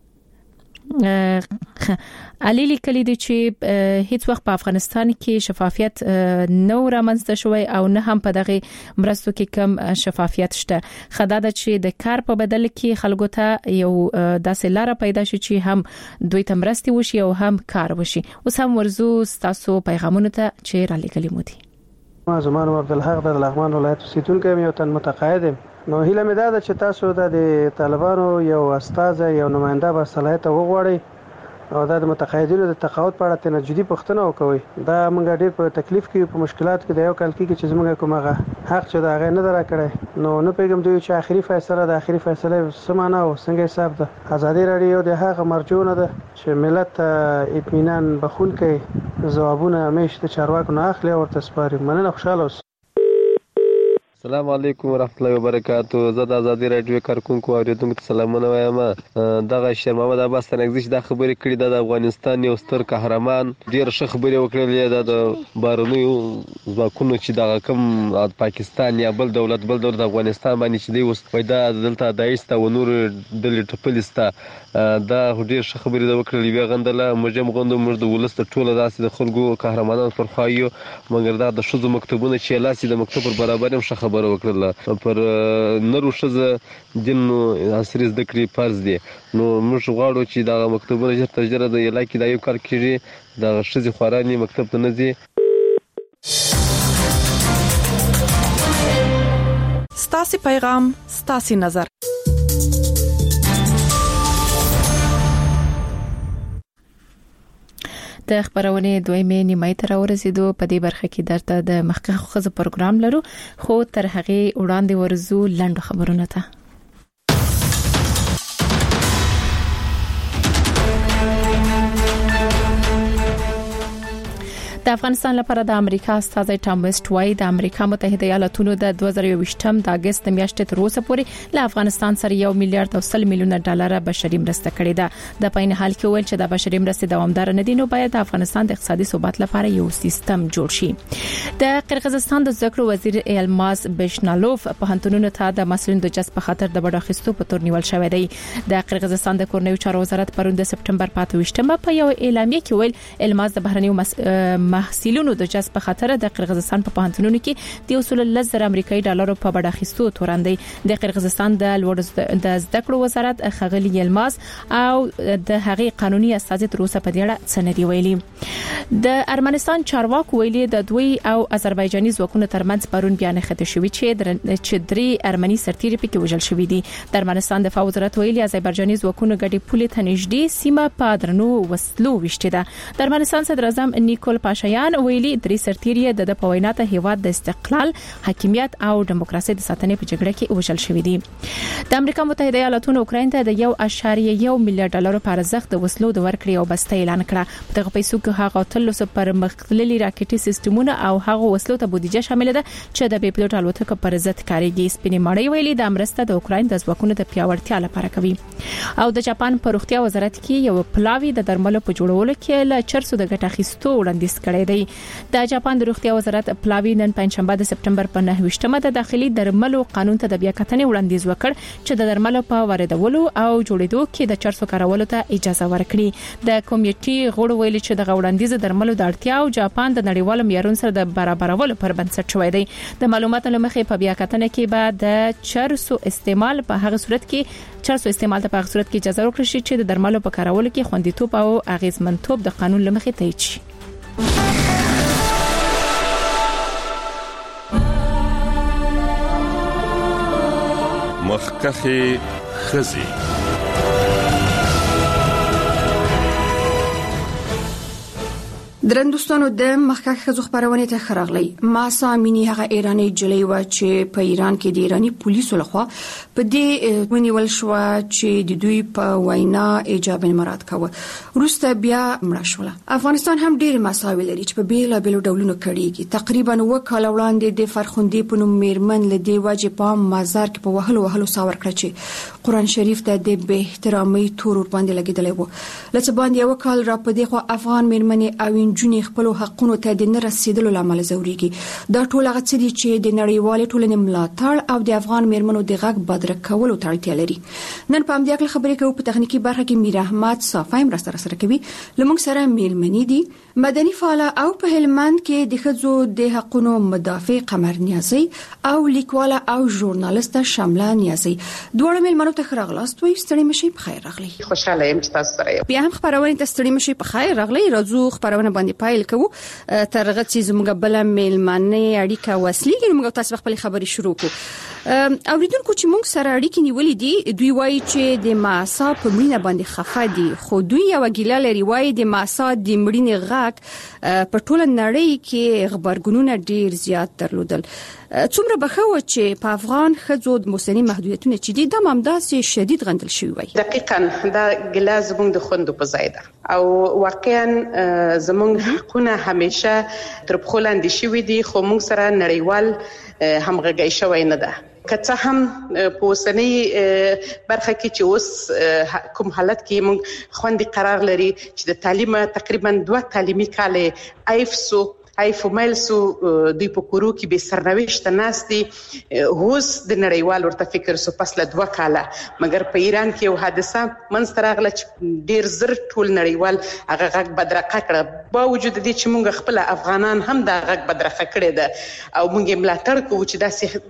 علي لیکلي دي چې هیڅ وخت په افغانستان کې شفافیت نه رامنځته شوی او نه هم په دغه مرستو کې کم شفافیت شته. خدای چې د کار په بدل کې خلکو ته یو داسې لار پیدا شي چې هم دوی ته مرستي وشي او هم کار وشي. اوس هم ورزو تاسو پیغامونه ته چې را لګلې مو دي. ما زمان عبدالحق د لغمان ولایت اوسیدونکی یم، یو تن متقاعد یم. نو هیله مې ده چې تاسو د طالبانو یو استاد یو نماینده به صلاحیت وغواړئ او دا د متقاعدینو د تقاعد په اړه تنه جدي پوښتنه وکوي. دا موږ ډېر په تکلیف کې په مشکلات کې د یو کال کې چې زموږ کومه حق چې دا غي نه درکړي. نو نه پیغام دوی چې اخري فیصله د اخري فیصله سمانه او څنګه حساب ده. ازادي رادیو د هغه مرجونه ده چې ملت اطمینان بخون کوي، ځوابونه همیشه د چارواکو نه اخلي او ورته سپاري. مننه، خوشاله اوسئ. السلام علیکم ورحمت الله وبرکاتہ. زه د ازادي رادیو کارکونکو اوریدونکو ته سلامونه وایم. دغه شیر محمد عباس تنګزی د خبرې کړې ده د افغانستان یو ستر قهرمان، ډیر ښه خبرې وکړلې د بارونیو ځواکونو چې دغه کوم پاکستان یا بل دولت بل دولت افغانستان باندې چې دی اوس پیدا دلته دایسته و نور دلې ټپلسته دا ډیر ښه خبرې وکړلې. بیا غندله موږ هم غوندو موږ د ولس ته ټوله داسې د خلکو قهرمانانو پر خوا یو، مګر دا د ښځو مکتبونه چې لاسې د مکتب پر برابر هم ښه خبره وکړله. پر نرو ښځه دین عصري زده کړې فرض دي. نو موږ غواړو چې دا مکتبونه ژر تر ژره د علاقې دا یو کار کېږي، د ښځې خوارانې مکتب ته نه ځي. ستاسو پیغام ستاسو نظر. د خبرونه دویمه نیمه تر ورسېدو. په دې برخه کې درته د مخکخ خزه پروګرام لرو، خو تر هغه وړاندې ورزو لاندو خبرونه ته. د افغانستان لپاره د امریکا استازی ټام ویسټ وايي د امریکا متحده ایالاتونو د دوه زره یوویشتم د اگست میاشتې تر اوسه پورې له افغانستان سره یو میلیارډ او سل میلیونه ډالر بشري مرسته کړې ده. د پاین حال کې ویل چې د بشري مرستې دوامدار نه دي، نو باید د افغانستان د اقتصادي ثبات لپاره یو سیستم جوړ شي. د قرغیزستان د ذکر وزیر الماس بشنالوف په هنتونونو ته د مسلون د جذب په خاطر د بډاخستو په تور نیول شوی دی. د قرغیزستان د کورنیو چارو وزارت پرون د سپټمبر په اته ویشتمه په یو اعلامیه کې ویل الماس د بهرنیو مس... محصلینو د جذب په خاطر د قرغیزستان په پوهنتونونو کې د اصول لزر امریکایي ډالرو په بډاخستو توراندې. د قرغیزستان د لوړ د زده کړو وزارت خغلی الماس او د هغې قانوني استازي تر اوسه په دې اړه څه نه دی ویلي. د ارمنستان چارواکو ویلي د دوی او آذربایجاني ځواکونو ترمنځ پرون بیان خته شوی چې چې درې ارمني سرتیري پکې وژل شوی دي. د ارمنستان دفاع وزارت ویلي آذربایجاني ځواکونو ګډي پولې ته نږدې سیمه په درنو وسلو وشته ده. د ارمنستان صدر اعظم نیکول پاشایان ویلي درې سرتیري د پویناته هیواد د استقلال، حاکمیت او دیموکراسي د ساتنې په جګړه کې وژل شوی دي. د امریکا متحده ایالاتونو اوکراین ته د یو اشاریه یو میلیارډ ډالر په ارزښت د وسلو د ورکړې او بسته اعلان کړه. په دغه پیسو کې هغه تلوسه پر مختللي راکټي سیستمونه او هغه وسلو ته بودیجه شامل ده چې د بي پلوټ الوتکو پر ضد کاریږي. سپینې ماړی ویلي د امرسته د اوکراین د ځواکونو د پیاوړتیا لپاره کوي. او د جاپان په روغتیا وزارت کې یو پلاوی د درملو په جوړولو کې له چرسو د ګټه اخیستو وړاندیز کړی دی. د جاپان د روغتیا وزارت پلاوی نن پنځشنبه د سپټمبر په نهه ویشتمه د داخلي درملو قانون ته د بیا کتنې وړاندیز وکړ چې د درملو په واردولو او جوړېدو کې د چرسو کارولو ته اجازه ورکړي. د کمیټې غړو ویلي چې د وړاندیز درملو د اړتیا او جاپان د نړیوالو معیارونو سره د برابرولو پر بنسټ شوی دی. د معلوماتو لمخې په بیا کتنې کې به د چرسو استعمال په هغه صورت کې چرسو استعمال ته په هغه صورت کې اجازه ورکړي چې د درملو په کارولو کې خوندیتوب او اغیزمنتوب د قانون لمخې تایید شي. مخکخي خزي درندوستانو د مخکخ خزو خبرونه ته خراغلی. ما سامینی هغه ایرانی جلی و چې په ایران کې د ایرانی پولیسو لخوا په دې ونیول شو چې د دوی په وینا ایجاب مراد کاوه. روسته بیا مړ شو. افغانستان هم ډېر مساوي لري چې په بیل بیل ډولونو کړيږي. تقریبا وکاله وړاندې د فرخندې په نوم میرمن له دی واجب په مزار کې په وهلو وهلو ساور کړ چې قران شریف ته د به احترامي تور باندې لګیدلی وو. لته باندې وکال را په دغه افغان میرمن او جونې خپل حقونو ته د نه رسیدلو لامل زوريږي. دا ټول هغه څه دي چې د نړیوال ټولنې ملاتړ او د افغان میرمنو د غږ بدر کولو ته اړتیا لري. نن په همدې اړه خبرې کوو. په تخنیکی برخه کې میر احمد صافایم را سره سره کوي. لمونږ سره میلمنې دي مدني فعال او په هلمند کې د خځو د حقونو مدافع قمر نیازي او لیکواله او ژورنالیست شامله نیازي. دوه میلمنو خبرونه ته راغلاست وي ستړي مشي په خیر راغلی. خوشاله یم چې تاسو سره یم. بیا هم خبرونه ته ستړي مشي په خیر راغلی. راځو خبرونه باندې پایل کوو. ترغه چې زموږ بل میلمانه اړیکه وسلیږي موږ تاسو خپل خبري شروع کوو. اوریدونکو چې موږ سره اړیکې نیولې دي دوی وایي چې د ماسا په مړینه باندې خفه دي خو دوی یو ګیله لري وایي د ماسا د مړینې غاک په ټوله نړۍ کې خبرګونونه ډیر زیات درلودل. څومره بخو چې په افغان خځو د موسنی محدودیتونه چې دي د ممداسي شدید غندل شوی وي. دقیقاً دا ګلاز زموږ د خوندو په ځای ده او واقعا زموږ حقونه همیشه تر په لاندې شوی دي خو موږ سره نړیوال همغږي شوی نه ده. کڅه هم په وسنی برخه کې چې اوس کوم حالت کې موږ خوندي قرار لري چې د تعلیم تقریبا دوه تعلیمي کال ایفسو ایفوملسو دوی په کورو کې به سرنوشت ناشتي هوس د نړیوال ورته فکر سو پس له دوه کاله مګر په ایران کې یو حادثه منځ راغله چې ډیر زر ټول نړیوال هغه غږ بدرقه کړ با وجود دي چې موږ خپل افغانان هم دا غږ بدرقه کړی ده او موږ ملاتړ کوو چې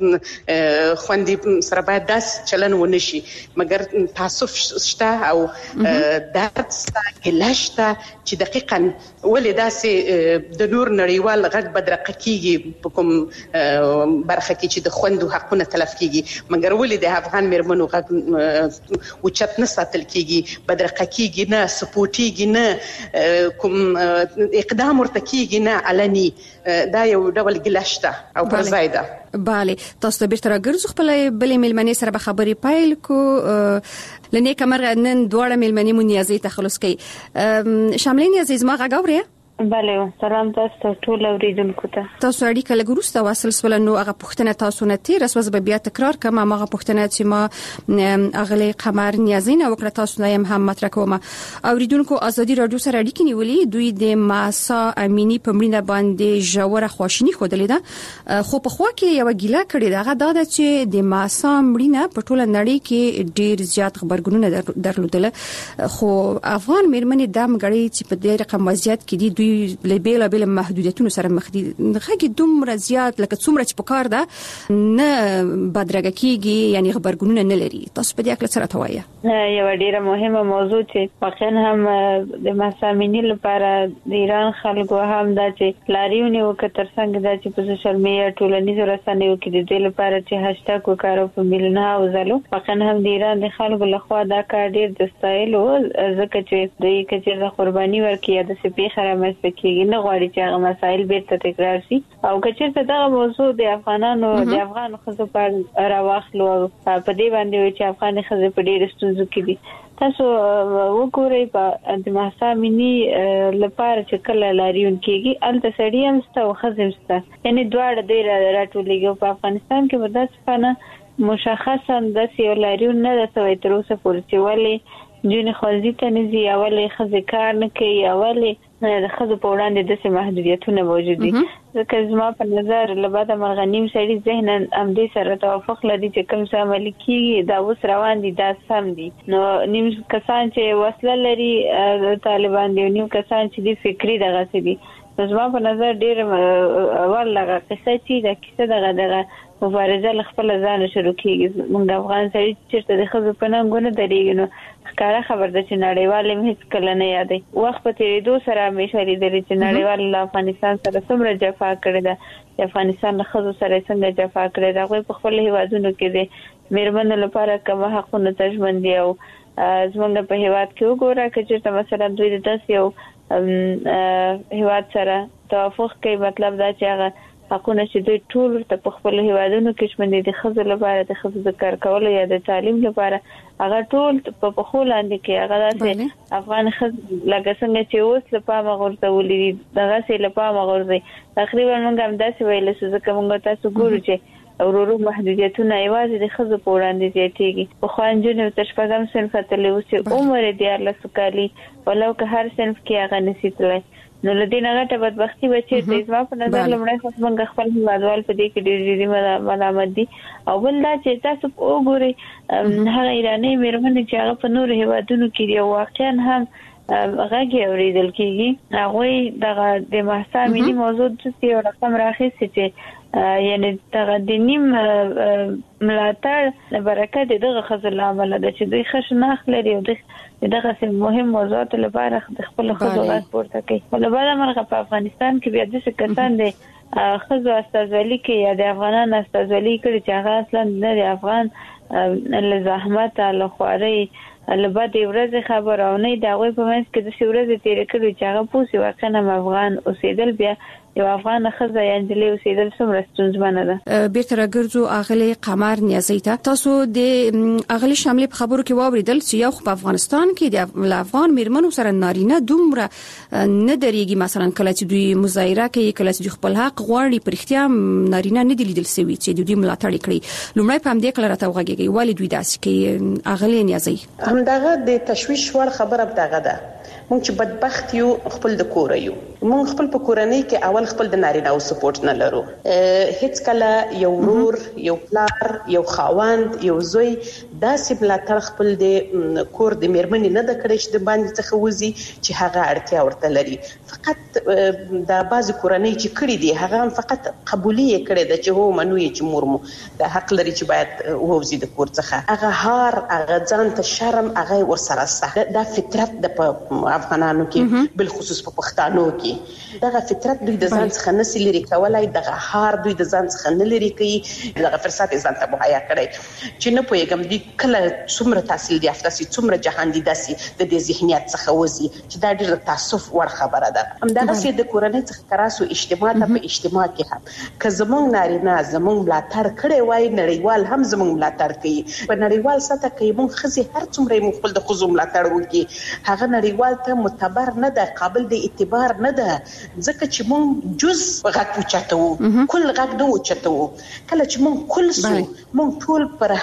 داسې خوندي سره باید داسې چلن ونشي مګر تاسف شته او درد شته ګلشته چې دقیقاً ولې داسې د نور نړیوال غږ بدرقه کیږي په کوم برخه کې چې د خوندو حقونه تلف کیږي مګر ولې د افغان میرمنو غږ اوچت نه ساتل کیږي بدرقه کیږي نه سپورټیږي نه کوم اقدام ورته کیږي نه علني دا یو ډول ګلشته او پر ځای ده. bale تاسو به تر ګرځو خپل بلې ملمنې سره به خبرې پایل کو لنه کمر نن دوړه ملمنې مو نیازي تخلص کوي شاملین عزیز ما غاوري بله سلام تاسو ټول اوریدونکو ته تاسو اړیکه لګروسته واصل سول نو هغه پښتنه تاسو نه تیر اساس به بیا تکرار کما هغه پښتنه چې ما اغلی قمر نیازین او کړه تاسو نه هم مطرح کوم اوریدونکو ازادي رادیو سره اړیکه نیولې دوی د ماسا امینی په مړینه باندې جوړه خواشینی خوده لیده خو په خوا کې یو ګیله کړی دا غدا چې د ماسا مړینه په ټوله نړۍ کې ډیر زیات خبرګونونه درلودل خو افغان میرمنې د مګړی چې په دې رقم وضعیت کې دي دوی لبیل بل محدودیتونو سره مخ دي هغه دومره زیات لکه څومره چې پکار ده نه بدرګه کیږي یعنی خبرګونونه نه لري تاسو په دې اړه څه راټوي یو ډیره مهمه موضوع چې واقعا هم د مسامینی لپاره د ایران خلکو هم دا چې لاریونه وکړ څنګه دا چې په سوشل میډیا ټولنیزو رسنیو کې د دې لپاره چې هاشټاګ وکړو په میلیونه وزلو واقعا هم د ایران د خلکو لخوا دا کار ډیر د ستایلو ځکه چې د کچې قرباني ورکړي د سپي خرمه کېږي نه غواړي چې هغه مسایل بیرته تکرار شي او کچېرته دا موضوع د افغانانو د افغان خزو په راوخلو په دې باندې چې افغان خزو په ډېر ستونزو کې دي تاسو وګورئ په د محسامینی لپاره چې کله لاریون کېږي الته سړی هم ست او خزم ست یعنی دواړه ډېر راټولېږي په افغانستان کې وداس فنه مشخصا د سیو لاریون نه د سوي تر اوسه پورې چې ولې جون خوځي ته نه زی اولې خزې کار نه کوي اولې د خزو په وړاندې د محدودیتونو موجود دي ځکه زما په نظر لباده مرغنیم سړي ذهن هم دې سره توافق لري چې کوم څه عمل کیږي دا اوس روان دي دا سم دي نو نیم کسان چې وسله لري طالبان دي نیم کسان چې دي فکری دغه څه دي زما په نظر ډیر اول لغه قصه چې دا کیسه دغه دغه مبارزه خپل ځان شروع کیږي موږ افغان سړي چې د خزو په ننګونه درېږي نو ښکارا خبر ده چې نړیوال هم هیڅ کله نه یادې وخت په تیریدو سره همیشه لري چې نړیوال افغانستان سره څومره جفا کړې ده افغانستان له خزو سره څنګه جفا کړې ده هغه په خپل هیوادونو کې د میرمنو لپاره کوم حقونه تضمین دي او زمونږ په هیواد کې وګوره چې مثلا دوی د داس یو هیواد سره توافق کوي مطلب دا چې هغه حقونه چې دوی ټول ته په خپل هیوادونو کې شمن دي خزو لپاره د خزو د کار کول یا د تعلیم لپاره هغه ټول په پخولاندې کې هغه د افغان خز لکه څنګه چې اوس لپاره غورځولې دغه سي لپاره غورځي تقریبا موږ هم داسې ویل چې موږ تاسو ګورو چې ورورو محدودیتونه ایواز د خزو په وړاندې زیاتېږي په خوانجونو تشپګم صنف ته لوسي عمر دې الله سکالي ولو که هر صنف کې هغه نسیتلای نو لدینا غټه بدبختی بچی د اسما په نظر لمړی خو څنګه خپل هیوادوال په دې کې ډېر ډېر ملامت دي او بل دا چې تاسو وګورئ هغه ایرانی میرمنې چې هغه په نور هیوادونو کې دی واقعا هم هغه اوریدل کیږي هغه دغه د محسامینی موضوع چې یو رقم راخیسي چې یعنی دغه د نیم ملاتړ برکت دغه خزل عمل د چې دوی خشناخ لري او دغه سم مهم موضوعات لپاره خپل خزلات پورته کوي. ولبل مرغه په افغانستان کې بیا د څه کسان دي خزو استازولي کې یا د افغانان استازولي کوي چې هغه اصلا نه د افغان له زحمت له خواري لبد ورځ خبرونه دا وي په منځ کې د ورځ تیر کړي چې هغه پوسی واقعا افغان اوسېدل بیا یو افغان خزه انجلي اوسېدل څومره ستونزمنه ده. بیرته راګرځو اغلی قمر نیازی ته تاسو د اغلی شامل په خبرو کې واوریدل چې یو په افغانستان کې د افغان میرمنو سره نارینه دومره نه درېږي، مثلا کله چې دوی مظاهره کوي، کله چې خپل حق غواړي، پر اختیار نارینه نه دي لیدل شوی چې دوی ملاتړ کړي. لومړی په همدې کله راته وغږیږي ولې دوی داسې کوي. اغلی نیازی همدغه د تشویش ور خبره دغه ده. مونږ چې بدبخت یو خپل د کور یو، مونږ خپل په کورنۍ کې اول خپل د نارینه او سپورټ نه لرو. هیڅ کله یو ورور، یو پلار، یو خاوند، یو زوی داسې ملاتړ خپل د کور د میرمنې نه د کړی چې د باندې څخه وځي چې هغه اړتیا ورته لري. فقط د بعض کورنۍ چې کړی دي هغه فقط قبولي کړي د چې هو منو یې چې مور مو د حق لري چې باید ووځي د کور څخه. هغه هار هغه ځان ته شرم هغه ورسره سره دا فطرت د افغانانو کې بل خصوص په پښتانو کې دغه فطرت دوی د ځان څخه نه لري کولای، دغه هار دوی د ځان څخه نه لري کوي، دغه فرصت ځان ته مهیا کړی چې نه پوهیږم دوی کله څومره تحصیل یافته سي، څومره جهان دي داسي د دې ذهنیت څخه وځي چې دا ډېر تاسف ور خبره ده. همدغه سي د کورنۍ څخه کراسو اجتماع ته په اجتماع کې هم که زمونږ نارینه زمونږ ملاتړ کړي وای، نړیوال هم زمونږ ملاتړ کوي. په نړیوال سطح کې مونږ خزي هر څومره مونږ خپل د خزو ملاتړ وکړي هغه نړیوال ته معتبر نه ده، قابل د اعتبار نه ده، ځکه چې مونږ جز غږ اوچتو کل غږ نه اوچتو. کله چې مونږ کل سو مونږ ټول پر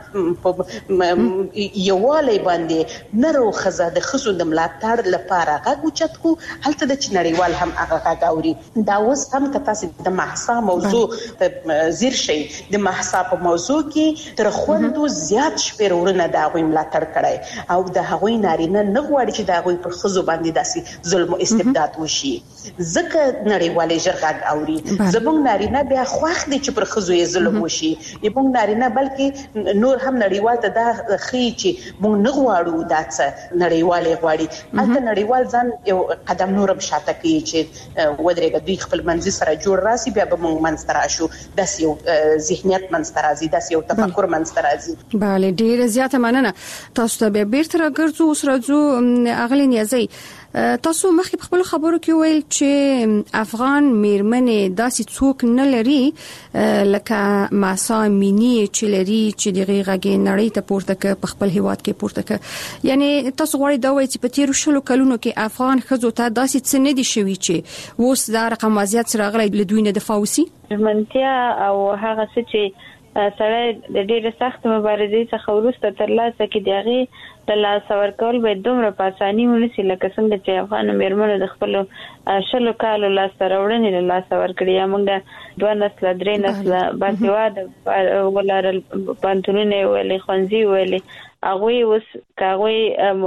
یووالی باندې نرو خزه د خزو د ملاتړ لپاره غږ اوچتو، هلته د نړیوال هم هغه غږ اوري. دا اوس هم که تاسو د محسا موضوع زیر شي، د محسا په موضوع کې تر خوندو زیات شمېر ورونه د هغوی ملاتړ کړی او د هغوی نارینه نه غواړي چې د هغوی پر خزو باندې داسې ظلم او استبداد وشي، ځکه نړیوالې ژر غږ اوري. زموږ نارینه بیا خوښ دي چې پر خزو یې ظلم وشي، زموږ نارینه بلکې نور هم نړیوال ته دا ښیي چې موږ نه غواړو دا څه نړیوالې غواړي. هلته نړیوال ځان یو قدم نورم شاته کوي چې ودرېږه دوی خپل منځي سره جوړ راسي، بیا به موږ منځ ته راشو، داسې یو ذهنیت منځ ته راځي، داسې یو تفکر منځ ته راځي. بله ډېره زیاته مننه. تاسو ته بیا بیرته راګرځو. اوس راځو اغلی نیازی، تاسو مخکې په خپل خبرو کې ویل چې افغان میرمنې داسې څوک نه لري لکه ماسا مینی چې لري چې دغه غږی نړۍ ته پورته ک په خپل هیواد کې پورته ک. یعنی تاسو غواړئ دا وایي چې په تیر شلو کلونو کې افغان ښځو ته داسې څه نه دي شوي چې اوس دا رقم وضعیت سره غلي له دوی نه دفاع وسی. منتیا او هغه څه چې سره د ډېر سخت مبارزې څخه وروسته ترلاسه کې دیغه د لاس ورکول به دومره په اساني ونیسي لکه څنګه چې افغان میرمنو د خپل شلو کالو لاس وروړنې له لاس ورکړي. موږ دوه نسل درې نسل باسواده ولر پانتونونه ویلې خونځي ویلې هغه اوس کاوي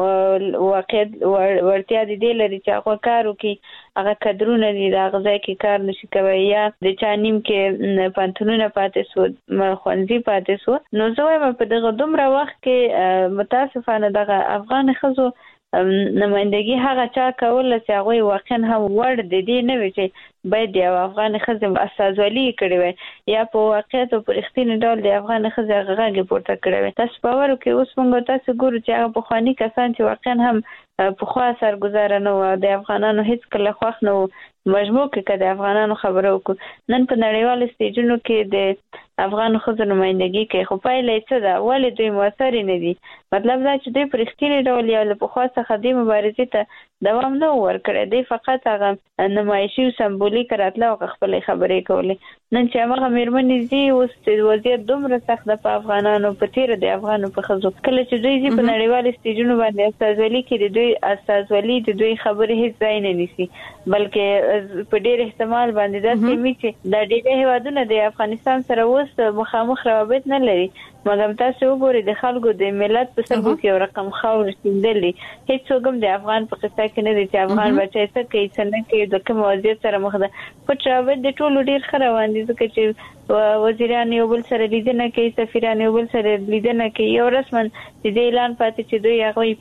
واقعیت ورتیا دي د لري چې هغه کارو کې هغه کډرونه دي دا غځای کې کار نشي کوي یا د چانیم کې پانتونونه پاتې سو خونځي پاتې سو. نو زه وایم په دغه دومره وخت کې متاسفانه دغه افغان ښځو نمائندګي هغه چا کول چې هغه واقعا هم وړ د دې نه وي چې باید د افغان ښځې استازولي کړي وي یا په واقعیت او په رښتیني ډول د افغان ښځې غږ پورته کړي وي. تاسو په ورو کې اوس موږ تاسو ګورو چې هغه پخواني کسان چې واقعا هم په خوا سرګزار نه و د افغانانو هیڅ کله خوښ نه و مجموع کې کده افغانانو خبرو کو نن په نړیوال سټیجونو کې د افغان ښځو نمائندګي کوي خو پایله یې څه ده ولې دوی موثر نه دي. مطلب دا چې دوی په رښتیني ډول یو له پخوا څخه د مبارزې ته دوام نه ورکړي، دوی فقط هغه نمایشي او سمبولیک راتله او خپل خبرې کولې. نن چې هغه میرمنې زی اوس د وضعیت دومره سخت ده په افغانانو په تیر د افغانو په ښځو کله چې دوی په نړیوال سټیجونو باندې استازولي کې د دوی استازولي د دوی خبرې هیڅ ځای نه نیسي بلکې په ډېر احتمال باندې دا سیمه چې د ډېر هیوادونو د افغانستان سره اوس مخامخ روابط نه لري مګر تاسو وګورئ د خلکو د ملت په سر کې یو رقم خاور رسیدلی هیڅ وګم د افغان په قصه کې نه دي چې افغان بچی څه کوي څه نه کوي د کوم وضعیت سره مخ ده په روابط د ټولو ډېر ښه روان دي ځکه چې وزیران یو بل سره لیدنه کوي سفیران یو بل سره لیدنه کوي یو رسما د اعلان پاتې چې دوی هغه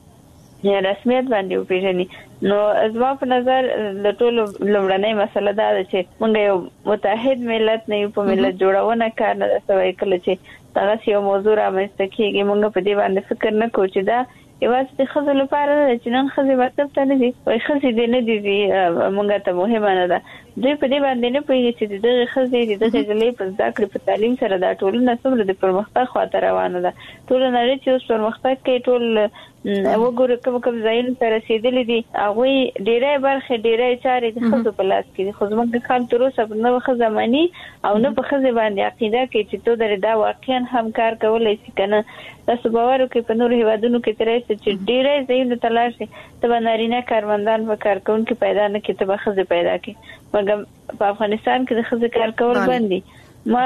په یا رسمیت باندې وپیژني نو زما په نظر د ټولو لومړنۍ مسله دا ده چې موږ یو متحد ملت نه یو په ملت جوړونه کار نه سوي کله چې دا یو موضوع رامنځته کیږي موږ په دې باندې فکر نه کوو چې دا یوازې د خزو لپاره چې نن خزي مطلب ته نه دي وای خزي دې نه دي موږ ته مهمه نه ده دوی په دې باندې نه پوهیږي چې د خزي د دغه په ځکه په تعلیم سره دا ټولنه څومره د پرمختګ خاطر روانه ده ټول نړۍ چې اوس پرمختګ کوي ټول وګوره کوم کوم ځایونه سره رسیدلي دي هغه ډیره برخه ډیره چارې د خزو په لاس کې دي خو زموږ خلک تر اوسه په نو خزمانی او نه په خزي باندې عقیده کوي چې تو در دا واقعا همکار کولای شي کنه تاسو باور وکړئ په نور هیوادونو کې ترې چې ډیره ځایونه تلاشي ته نارینه کاروندان په کار کوونکي پیدا نه کړي ته خزي پیدا کړي مګر په افغانستان کې د خزي کار کول باندې ما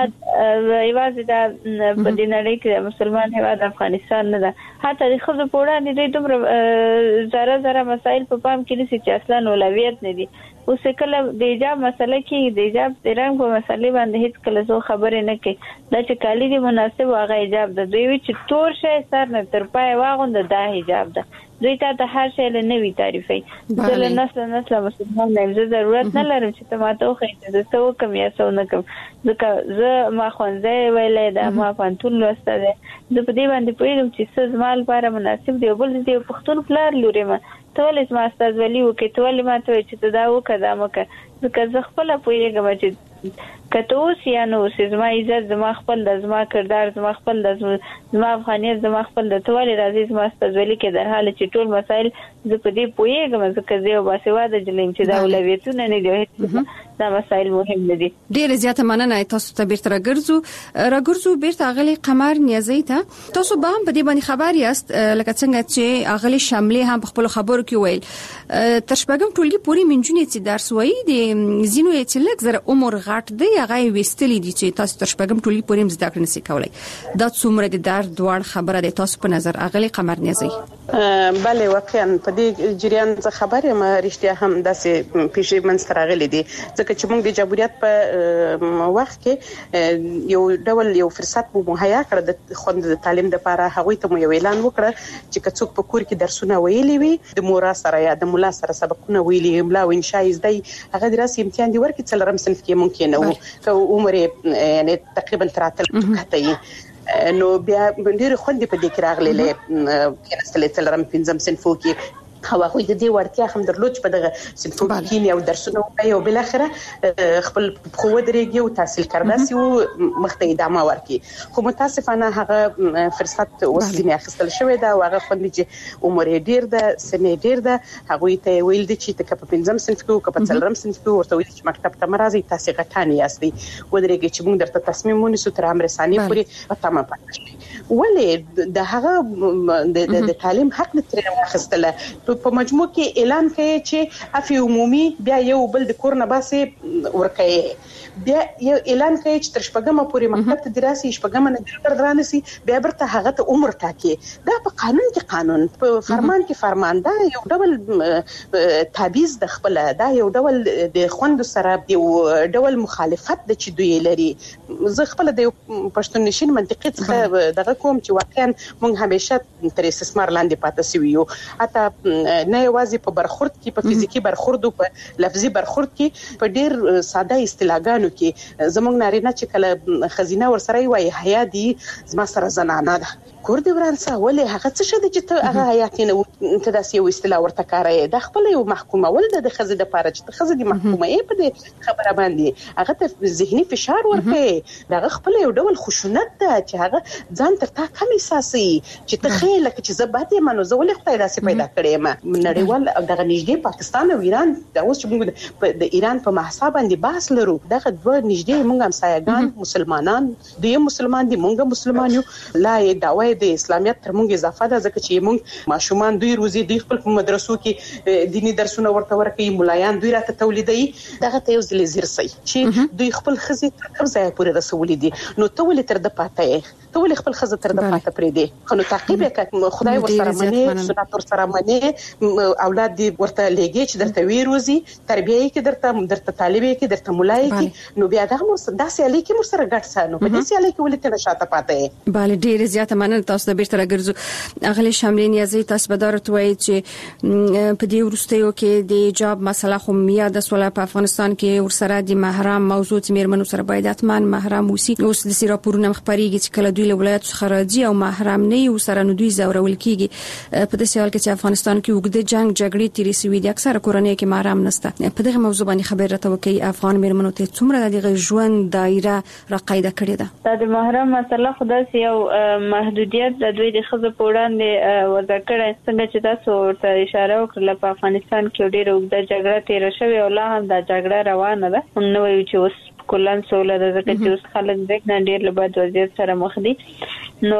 یوازې دا په دې نړۍ کې مسلمان هیواد افغانستان نه ده حتی د خزو په وړاندې د دومره زره زره مسایل په پام کې نشي چې اصلا اولویت نه دي اوس کله د ایجاب مسله کې د ایجاب د رنګ په مسلې باندې هیڅ کله زه خبرې نه کوي دا چې کالی دی مناسب واغه ایجاب ده دوی چې تور شي سر نه تر پای واغوند دا ایجاب ده دوی ته د هر شی له نوې تعریفي د نسل نسل مسلمان نه ضرورت نه لرم چې ته ماته خو ته څه وکم یا څه نه کوم ځکه زه ما خوانځه ویلې دا ما پانتون لوسته ده زه په دې باندې پوهیږم چې څه زمال لپاره مناسب دی بل دې پښتون پلار لوري ما ټول اسما استاد ولی وکي ټول ما ته چې ته دا وکړه مکه ځکه زه خپل پوهیږم چې کته اوس یا نو زما عزت زما خپل د زما کردار زما خپل د زما افغانیت زما خپل د ټول راځي زما استاد ولی کې در حال چې ټول مسائل زه په دې پوهیږم ځکه زه باسواده جلیم چې دا اولویتونه نه دي دا مسائل مهم دي ډیر زیاته مننه تاسو ته بیرته راګرځو راګرځو بیرته غلي قمر نیازي ته تاسو به هم په دې باندې خبر یاست لکه څنګه چې اغلی شاملې هم په خپل خبرو کې ویل تر شپږم ټولګي پوری منځونه چې درس وایي د زینو چې لږ زره عمر غټ دی هغه وستلی دي چې تاسو تر شپږم ټولګي پوری مزدا کړئ نسی کولای دا څومره د در دوړ خبره ده تاسو په نظر اغلی قمر نیازي بله واقعا په دې جریان څخه خبره ما رښتیا هم داسې پیښې منځ راغلي دي ځکه چې موږ د جمهوریت په وخت کې یو ډول یو فرصت مو مهیا کړ د خوند د تعلیم لپاره هغه ته مو یو اعلان وکړ چې کڅوک په کور کې درسونه ویلي وي د مورا سره یا د مولا سره سبقونه ویلي املا او انشاء زده هغه دراسي امتحان دی ورکې څلورم صنف کې ممکن او که عمر یعنی تقریبا تراتل کته نو بیا ډېر خوندې په دې کې راغلي کې نسل څلورم پنځم صنفو کې هغه خو د دې ورتیا هم درلود چې په دغه صنفو کې یو درسونه وایي او بل اخره خپل خو درېږي او تحصیل کړناسي او مخته ادامه ورکړي خو متاسفانه هغه فرصت اوس نه اخیستل شوی دا هغه خوندې چې عمر ډیر ده سنې ډیر ده هغه ته ویل دي چې ته په پنځم صنف کې او په څلورم صنف کې ورته ویل چې مکتب ته مرزي تاسو غټان یاستئ و درېږي چې موږ درته تصمیم ونیسو تر امر ثاني پورې تمام پاتې ولې د هغه د تعلیم حق ترې اخیستله په مجموع کې اعلان کړي چې عفو عمومي بیا یو بل د کور نه باسي ورکړي بیا یو اعلان کړي چې تر شپږمه پورې مکتب ته دراسي شپږمه نه درځرانسي بیا برته هغه ته عمر ټاکي دا په قانون کې قانون په فرمان کې فرمان دا یو ډول تعویض د خپل دا یو ډول د خوند سره یو ډول مخالفت د چې دوی لري زه خپل د پښتون نشین منطقي څخه دغه کوم چې واقعا موږ همیشه تر استثمار لاندې پاتې شو یو حتی نه یوازې په برخورد کې په فزیکی برخورد او په لفظي برخورد کې په ډیر ساده اصطلاحګانو کې زموږ نارینه چې کله خزینه ورسره وي حیا دي زما سره زنانه ده کور دی ورانسه ولې هغه څه شته چې ته هغه حیاتینه ته داسې یو اصطلاح ورته کارای د خپل یو محکومه ول د خزې د پاره چې خزې د محکومه یې په دې خبره باندې هغه ته ذهني فشار ورکړي دا خپل یو ډول خشونت ده چې هغه ځان ته ورته کم احساسي چې ته خې لکه چې زباته منو زولې خدای داسې پیدا کړې ما نړیوال دغه نږدې پاکستان او ایران دا اوس چې موږ د ایران په محاسبه باندې بحث لرو دغه دوه نږدې موږ هم سایګان مسلمانان دوی مسلمان دي موږ مسلمان یو لا دعوی د اسلامیت تر موږ اضافه ده ځکه چې موږ ماشومان دوی روزي دوی خپل په مدرسو کې دینی درسونه ورته ورکوي مولایان دوی راته تولیدي دغه ته یو ځل زیرسي چې دوی خپل خزي تر کوم ځای پورې رسولي دي نو ته ولې تر د پاتې ته ولې خپل خزه تر د پاتې پرې دي خو تعقیب وکړه خدای ورسره منی سنت ورسره منی اولاد دي ورته لګي چې درته وی روزي تربیه کې درته درته طالبې کې درته مولای کې نو بیا دا مو داسې علي کې مو سره ګټ سانو په دې علي کې ولې ته نشاته پاتې bale ډېر زیاته مننه تاسو د بیرته راګرځو اغلی شاملین یزي تاسو بدارت وایي چې په دې ورستیو کې د حجاب مسله خو میا د سوله په افغانستان کې ورسره د محرم موضوع میرمنو سره باید اتمن محرم وسی اوس د سیراپورونه مخبريږي چې کله دوی له ولایت څخه راځي او محرم نه یو سره نو دوی زورول کیږي په دې سوال کې چې افغانستان کې وګړي جنگ جګړې تیرې سوي دي اکثره کورنۍ کې محرم نشته په دغه موضوع باندې خبر راته وکي افغان میرمنو ته څومره د ژوند دایره را قاعده کړې ده دا د محرم مسله خدای یو محدودیت د دوی د خزه په وړاندې وضع کړی څنګه چې تاسو ورته اشاره وکړه په افغانستان کې ډېر وګړي جګړه تیر شوی او لا هم دا جګړه روانه ده نو وایي چې اوس کلن سوله د ځکه چې اوس خلک دغه ډېر له بد وضعیت سره مخ دي نو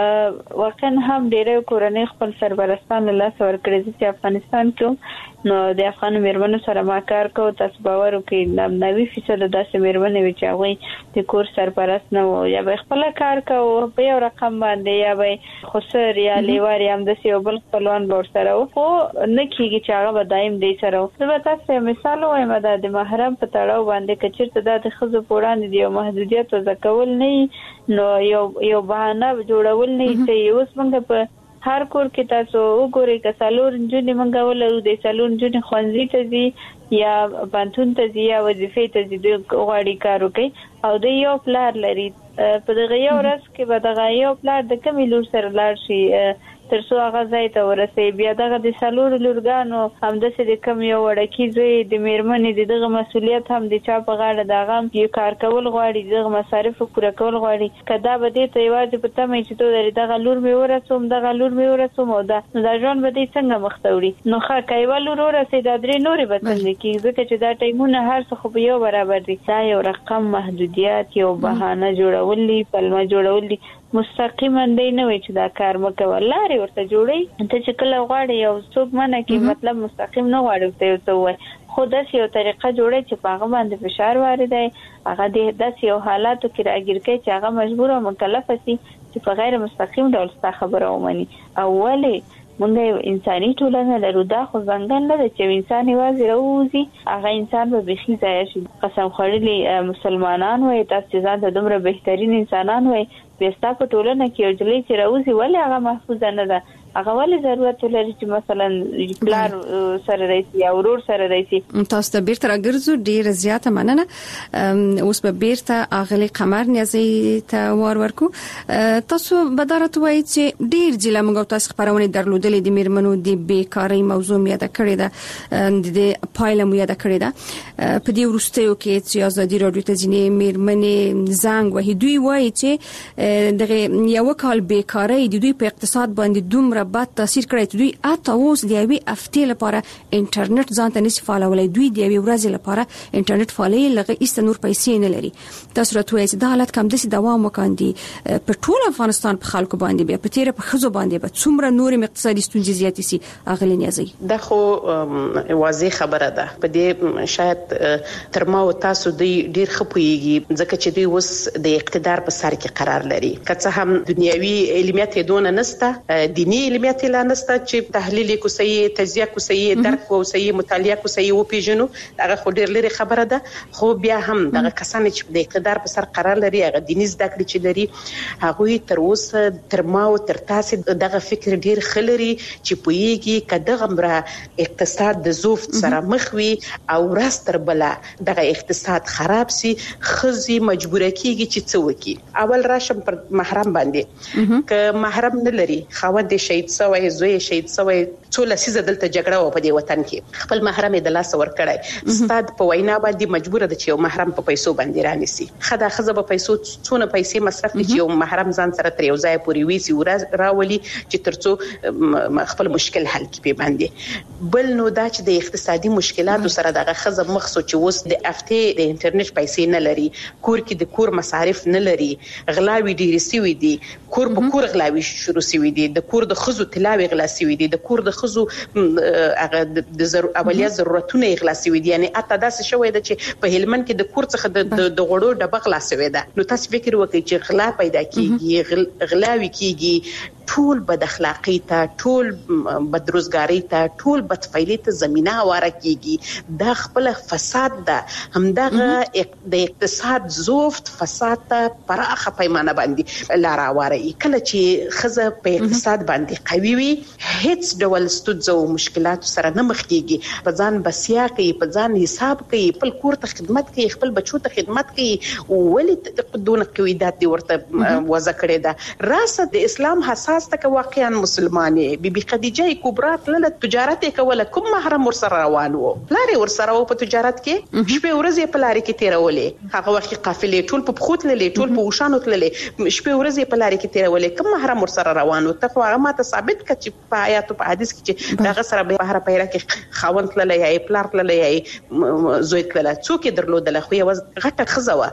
واقعا هم ډېر کورنۍ خپل سرپرستان له لاس ورکړي چې افغانستان کې نو د افغان میرمنو سره ما کار کوو تاسو باور وکړئ نوي فیصد داسې میرمنې وي چې هغه د کور سرپرست نه وو یا به خپل کار کوو په یو رقم باندې یا به خسر یا لیوار یا هم د یو بل خپلوان ور سره وو خو نه کیږي چې هغه به دایم دی سره وو نو تاسو مثال وایم د محرم په تړاو باندې کچیرته د خزو پوراند دی محدودیت او ځکول نه نو یو یو بهانه جوړول نه چې اوس موږ په هر کور کې تاسو وګورئ که څلور نجونې موږ ولرو د څلور نجونې ښوونځي ته ځي یا پوهنتون ته ځي یا وظیفې ته ځي دوی غواړي کار وکړي او د یو پلار لري په دغه یو ورځ کې به دغه یو پلار د کومې لور سره لاړ شي تر څو هغه ځای ته ورسي بیا دغه د څلور لورګانو همداسې د کوم یو وړکي زوی د میرمنې دغه مسولیت هم د چا په غاړه دغه یو کار کول غواړي دغه مصارف پوره کول غواړي کدا به دې ته یوازې په تمه چې تو دغه لور مې ورسوم دغه لور مې ورسوم او دا د ژوند به دې څنګه مختوري نو ښه کایو لور ورسي د درې نورې به څنګه کیږي ځکه چې دا ټایمونه هر څه خو یو برابر دي دا یو رقم محدودیت یو بهانه جوړولې پلمه جوړولې مستقیما دی نه وي چې دا کار مکو لاري ورته جوړي ته چې کله غواړي یو څوک منه کې مطلب مستقیم نه غواړي ته یو څه وای خو داسې یو طریقه جوړي چې په هغه باندې فشار وارد دی هغه د داسې یو حالاتو کې راګیر کوي چې هغه مجبور او مکلف شي چې په غیر مستقیم ډول ستاسو خبره ومني اوله مونږ انساني ټولنه لرو دا خو څنګه نه چې انسان یوازې راوځي هغه انسان به بخي ځای شي قسم خورلي مسلمانان وي تاسو ځان ته دومره بهترین انسانان وي بیستا په ټولنه کې یو جلې چې راوځي ولې هغه محفوظ نه ده هغه ولې ضرورت لري چې مثلا پلار سره رئیس یا ورور سره رئیس تاسو ته بیرته راګرځو ډیر زیاته مننه اوس به بیرته اغلی قمر نیازي ته ور ورکو تاسو بدارت وایي چې ډیر ځله موږ تاسو خبرونه درلودلې د میرمنو د بیکاری موضوع یاد کړی ده د پایله یاد کړی ده په دې ورستیو کې چې ازادي رادیو ته ځینې میرمنې زنګ وهي دوی وایي چې دغه یو کال بیکاری د دوی په اقتصاد باندې دومره بد تاثیر کړی چې دوی اته اوس د یوې هفتې لپاره انټرنیټ ځان ته نشي فالولای دوی د یوې ورځې لپاره انټرنیټ فالوي لغه ایست نور پیسې نه لري تاسو راته وایي چې دا حالت کوم دسي دوام وکاندي په ټول افغانستان په خلکو باندې بیا په تیر په خزو باندې به څومره نور اقتصادي ستونزې زیاتې سي اغلی نیازي دا خو واضح خبره ده په دې شاید تر ما او تاسو دی ډیر خپويږي ځکه چې دوی اوس د اقتدار په سر کې قرار لري که څه هم دنیوي علمیت دونه نسته دینی علمیت لا نسته چې تحلیل کو صحیح تجزیه کو صحیح درک او صحیح مطالعه کو صحیح او پیژنو هغه خو ډیر لري خبره ده خو بیا هم دغه کسان چې د اقتدار په سر قرار لري هغه دیني زده کړې چې لري هغه تر اوسه تر ما او تر تاسو دغه فکر ډیر خلري چې پويږي کداغه مره اقتصاد د زوفت سره مخوي او راستر بلا دغه اقتصاد خراب سي خزي مجبور کیږي چې څه وکي اول راشم پر محرم باندې ک محرم نه لري خاوند شهید شهید شوی زوی شهید شوی څو لسیزه دلته جګړه و په دې وطن کې خپل محرم د لاس ور کړای استاد په وینا باندې مجبور ده چې یو محرم په پیسو باندې رانیسي خدا خزه په پیسو څونه پیسې مصرف دي چې یو محرم ځان سره تر یو ځای پورې ویسي راولي چې ترڅو خپل مشکل حل کړي باندې بل نو دا چې د اقتصادي مشکلاتو سره دغه خزه مخ سوچ وس د افته د انټرنیټ پیسې نه لري کور کې د کور مصارف نه لري غلاوي ډېر سوي دي کور په کور غلاوي شروع سوي دي د کور د خزو تلاوي غلا سوي دي د کور د خزو هغه د ضرورت اولیه ضرورتونه غلا سوي دي یعنی اته داسې شوې ده چې په هلمند کې د کور څخه د غړو ډبه غلا سوي ده نو تاسو فکر وکړئ چې غلا پیدا کیږي غلاوي کیږي ټول بد اخلاقی ته ټول بدروزګاری ته ټول بدفعلی ته زمينه واره کیږي دا خپل فساد ده همدغه د اقتصاد زوفت فساد ته پراخه پیمانه باندې لار واره کله چې خزه په اقتصاد باندې قوي وي هیڅ ډول ستونزو مشکلات سره نه مخ کیږي په ځان بسیا کوي په ځان حساب کوي خپل کور ته خدمت کوي خپل بچو ته خدمت کوي ولې دونه قویدات دی ورته وځه کړی ده راسه د اسلام حساس تک واقعا مسلمانې بيبي خدیجه کبرا تل تجارت کوله کوم محرم ور سره روان وو لاري ور سره په تجارت کې شپه ورځې په لاري کې تیرولې هغه وخت قافلې ټول په بخوت للې ټول په وشانو تللې شپه ورځې په لاري کې تیرولې کوم محرم ور سره روان وو ته هغه ماته ثابت کړي چې په آیات او په حدیث کې چې دغه سره به بهر پیرا کې خاوند للې یا پلار للې زوی للې څوک درلودل خو یو غټه خزوه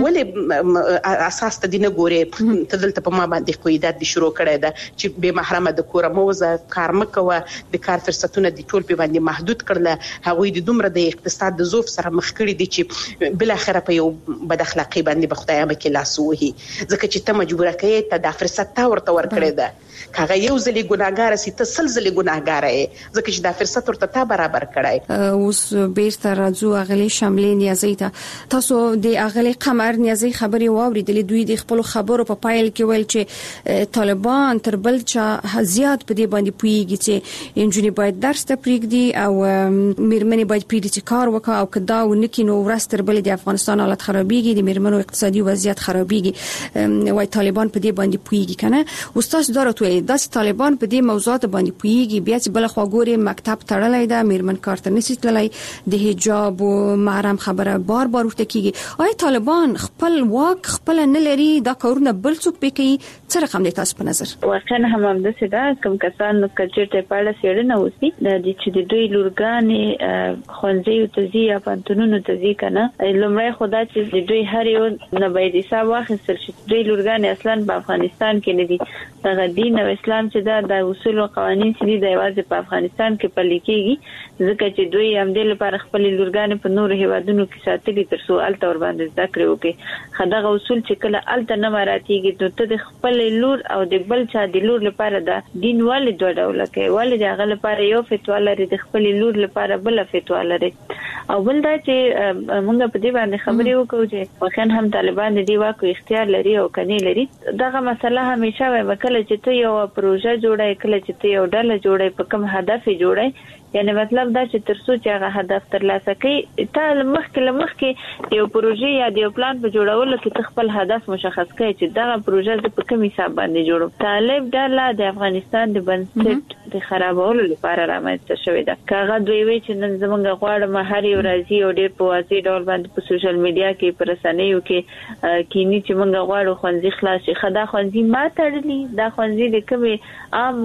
ولې اساس ته دینه ګوري تدلته په ما باندې قیدات دي شروع کړي ده چې به محرمه د کور موزه کار مکوه د کار فرصتونه د ټول په باندې محدود کړل هغه د دومره د اقتصاد د زوف سره مخ کړي دي چې بل اخره په یو بد اخلاقی باندې بخدای به کې لاس وهي ځکه چې ته مجبوره کړې ته د فرصت تا ورته ور کړې ده کاغه یو ځلې ګناګار سي ته سلسله ګناګار یې ځکه چې د فرصت ورته تا برابر کړای اوس بیرته راځو اغلی شاملې نیازي ته تاسو د اغلی قمر نیازي خبري واوریدلې دوی د خپل خبرو په پایل کې ویل چې طالبان تر بل چا زیات په دې باندې پويږي چې انجونی باید درس ته پریږدي او میرمنې باید پریږدي چې کار وکړي او کدا ونکې نو ورستر بل د افغانستان حالت خرابېږي د میرمنو اقتصادي وضعیت خرابېږي وای طالبان په دې باندې پويږي کنه استاد دارته داس طالبان په دې موضوعات باندې پويږي بیا چې بل خو ګوري مکتب تړلای دا میرمن کار ته نشي تللی د حجاب او محرم خبره بار بار ورته کیږي آیا طالبان خپل واک خپل نه لري دا کارونه بل څوک پکې څه رقم دي تاسو په نظر واقعا هم هم د سدا کوم کسان کچېرته پاله سیړنه وسی د دې چې د دوی لورګانې خونځي او تزي یا پانتونونو تزي کنه لمړی خدا چې د دوی هر یو نه باید حساب واخیستل شي دوی لورګانې اصلا په افغانستان کې نه دي دغه دین او اسلام چې دا د اصول او قوانين چې د یوازې په افغانستان کې پلي کېږي ځکه چې دوی هم د لپاره خپل لورګانې په نور هیوادونو کې ساتلي تر څو الته ور باندې ذکر وکړي خدغه اصول چې کله الته نه مراتيږي نو ته د خپل لور او د بل چا د لور لپاره دا دین ولې دوه ډول کوي ولې د هغه لپاره یو فتوا لري د خپل لور لپاره بل فتوا لري او بل دا چې موږ په دې باندې خبرې وکړو چې واخین هم طالبان د دې واکو اختیار لري او کني لري دغه مسله همیشه وکړه چې ته یو پروژه جوړای کله چې ته یو ډله جوړای په کوم هدف جوړای یعنی مطلب دا چې تر څو چې هغه هدف ترلاسه کړي ته مخکې لمخکې یو پروژه یا یو پلان په جوړولو کې خپل هدف مشخص کړي چې دا پروژه په کوم حساب باندې جوړو طالب ډله د افغانستان د بنسټ د خرابولو لپاره رامنځته شوې ده کاغه دوی وی چې نن زمونږ غواړم هر یو راځي او ډېر په واضح ډول باندې په سوشل میډیا کې پر رسنیو کې کینی چې مونږ غواړو خونځي خلاص شي خدا خونځي ما تړلې دا خونځي د کومي عام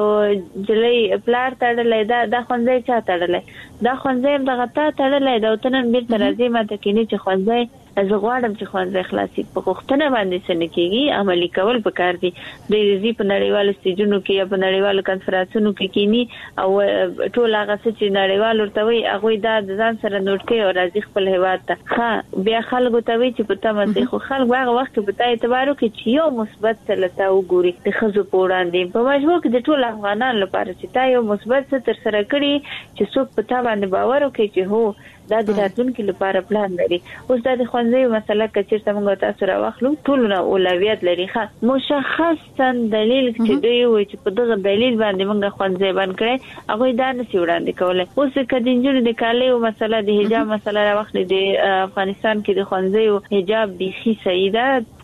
جلې پلار تړلې دا دا خونځي چا تړلې دا خونځي دغه تا تړلې دا وتنن بیرته راځي ما ته کینی چې خونځي از غواړم چې خوانځي خلاصي په وختونه باندې سنکېږي عملي کول پکار دي د دې په نړیوالو سټیجونو کې یا په نړیوالو کانفرنسونو کې کینی او ټول هغه چې نړیوال ورته وي هغه د ځان سره نوٹ کوي او راځي خپل هیواد ته ها بیا خلکو ته وي چې په تمه خو خلک هغه وخت په تای اعتبارو کې چې یو مثبت څلته وګوري د خزو په وړاندې په مجبور کې د ټول افغانانو لپاره چې تا یو مثبت څه تر سره کړی چې څوک په تا باندې باور وکړي چې هو دا د راتلونکو لپاره پلان لري اوس دا د خوندې مسله کچیر څنګه تاسو راوخلو ټول نو اولویت لري ښه مشخصا دلیل چې دوی وي چې په دغه دلیل باندې موږ خوندې باندې کړی هغه دا نسی وړاندې کوله اوس کله انجونی د کاله او مسله د حجاب مسله راوخلې د افغانستان کې د خوندې او حجاب بيخي سیده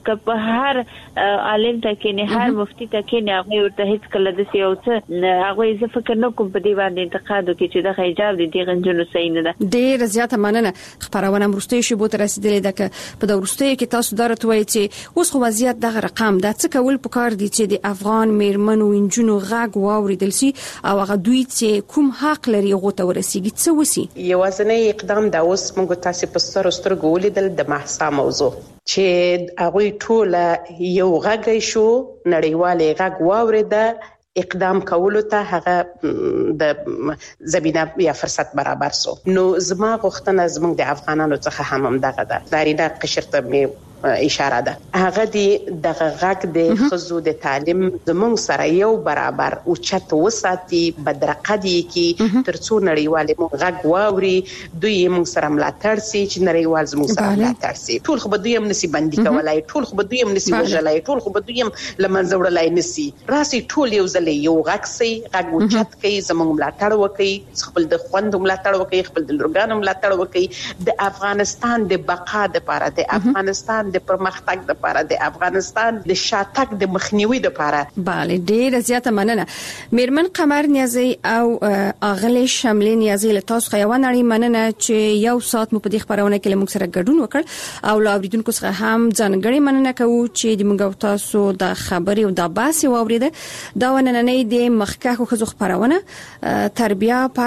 که په هر عالم ته کې نه هر مفتي ته کې نه هغه ورته هیڅ کله د سیاست هغه زه فکر نه کوم په دې باندې انتقاد وکړي چې د حجاب د غنجونو صحیح نه ده. ډیر زیاته مننه. خبرونه مرستي شبو تر رسیدلې ده که په دورسته کې تاسو درته وایي چې اوس خو وضعیت دغه رقم ده څه کول پکار دي چې د افغان میرمنو انجونو غاګ واوریدل سي او هغه دوی چې کوم حق لري غوته ورسیږي څه وسی. یوازنی اقدام دا اوس موږ تاسو په ستر سترګو ولیدل د محسا موضوع چې هغه ټول یو غږی شو نړیواله غږ واوریده اقدام کولو ته هغه د زمينه یا فرصت برابر سو. نو زما غوښتنه زموږ د افغانانو څخه هم هم دغه ده دارینه قشرته می اشاره ده هغه دی دغه غږ د خزو د تعلیم زموږ سره یو برابر او چت وساتي بدرقه دي کې ترڅو نړیواله موږ غږ واوري دوی موږ سره ملاتړ سي چې نړیوال زموږ سره ملاتړ سي. ټول خو به دوی هم نسی بندي کولای ټول خو به دوی هم نسی وژلای ټول خو به دوی هم لمنځه وړلای نسی راسي ټول یو ځل یو غږ سي غږ وچت کوي زموږ ملاتړ وکړي خپل د خوند ملاتړ وکړي خپل د لورګانو ملاتړ وکړي د افغانستان د بقا لپاره د افغانستان د پرمختګ لپاره د افغانستان د شاتګ د مخنیوي لپاره. bale ډیر زیاته مننه. میرمن قمر نیازی او اغلی شملې نیازی له تاسو خو یو نړۍ مننه چې یو سات مو په دې خبرونه کې موږ سره ګډون وکړ او لا اوریدونکو څخه هم ځانګړي مننه کوو چې د موږ تاسو د خبرې او د باسي واوریده دا ونننې د مخکښو خزو خبرونه تربیه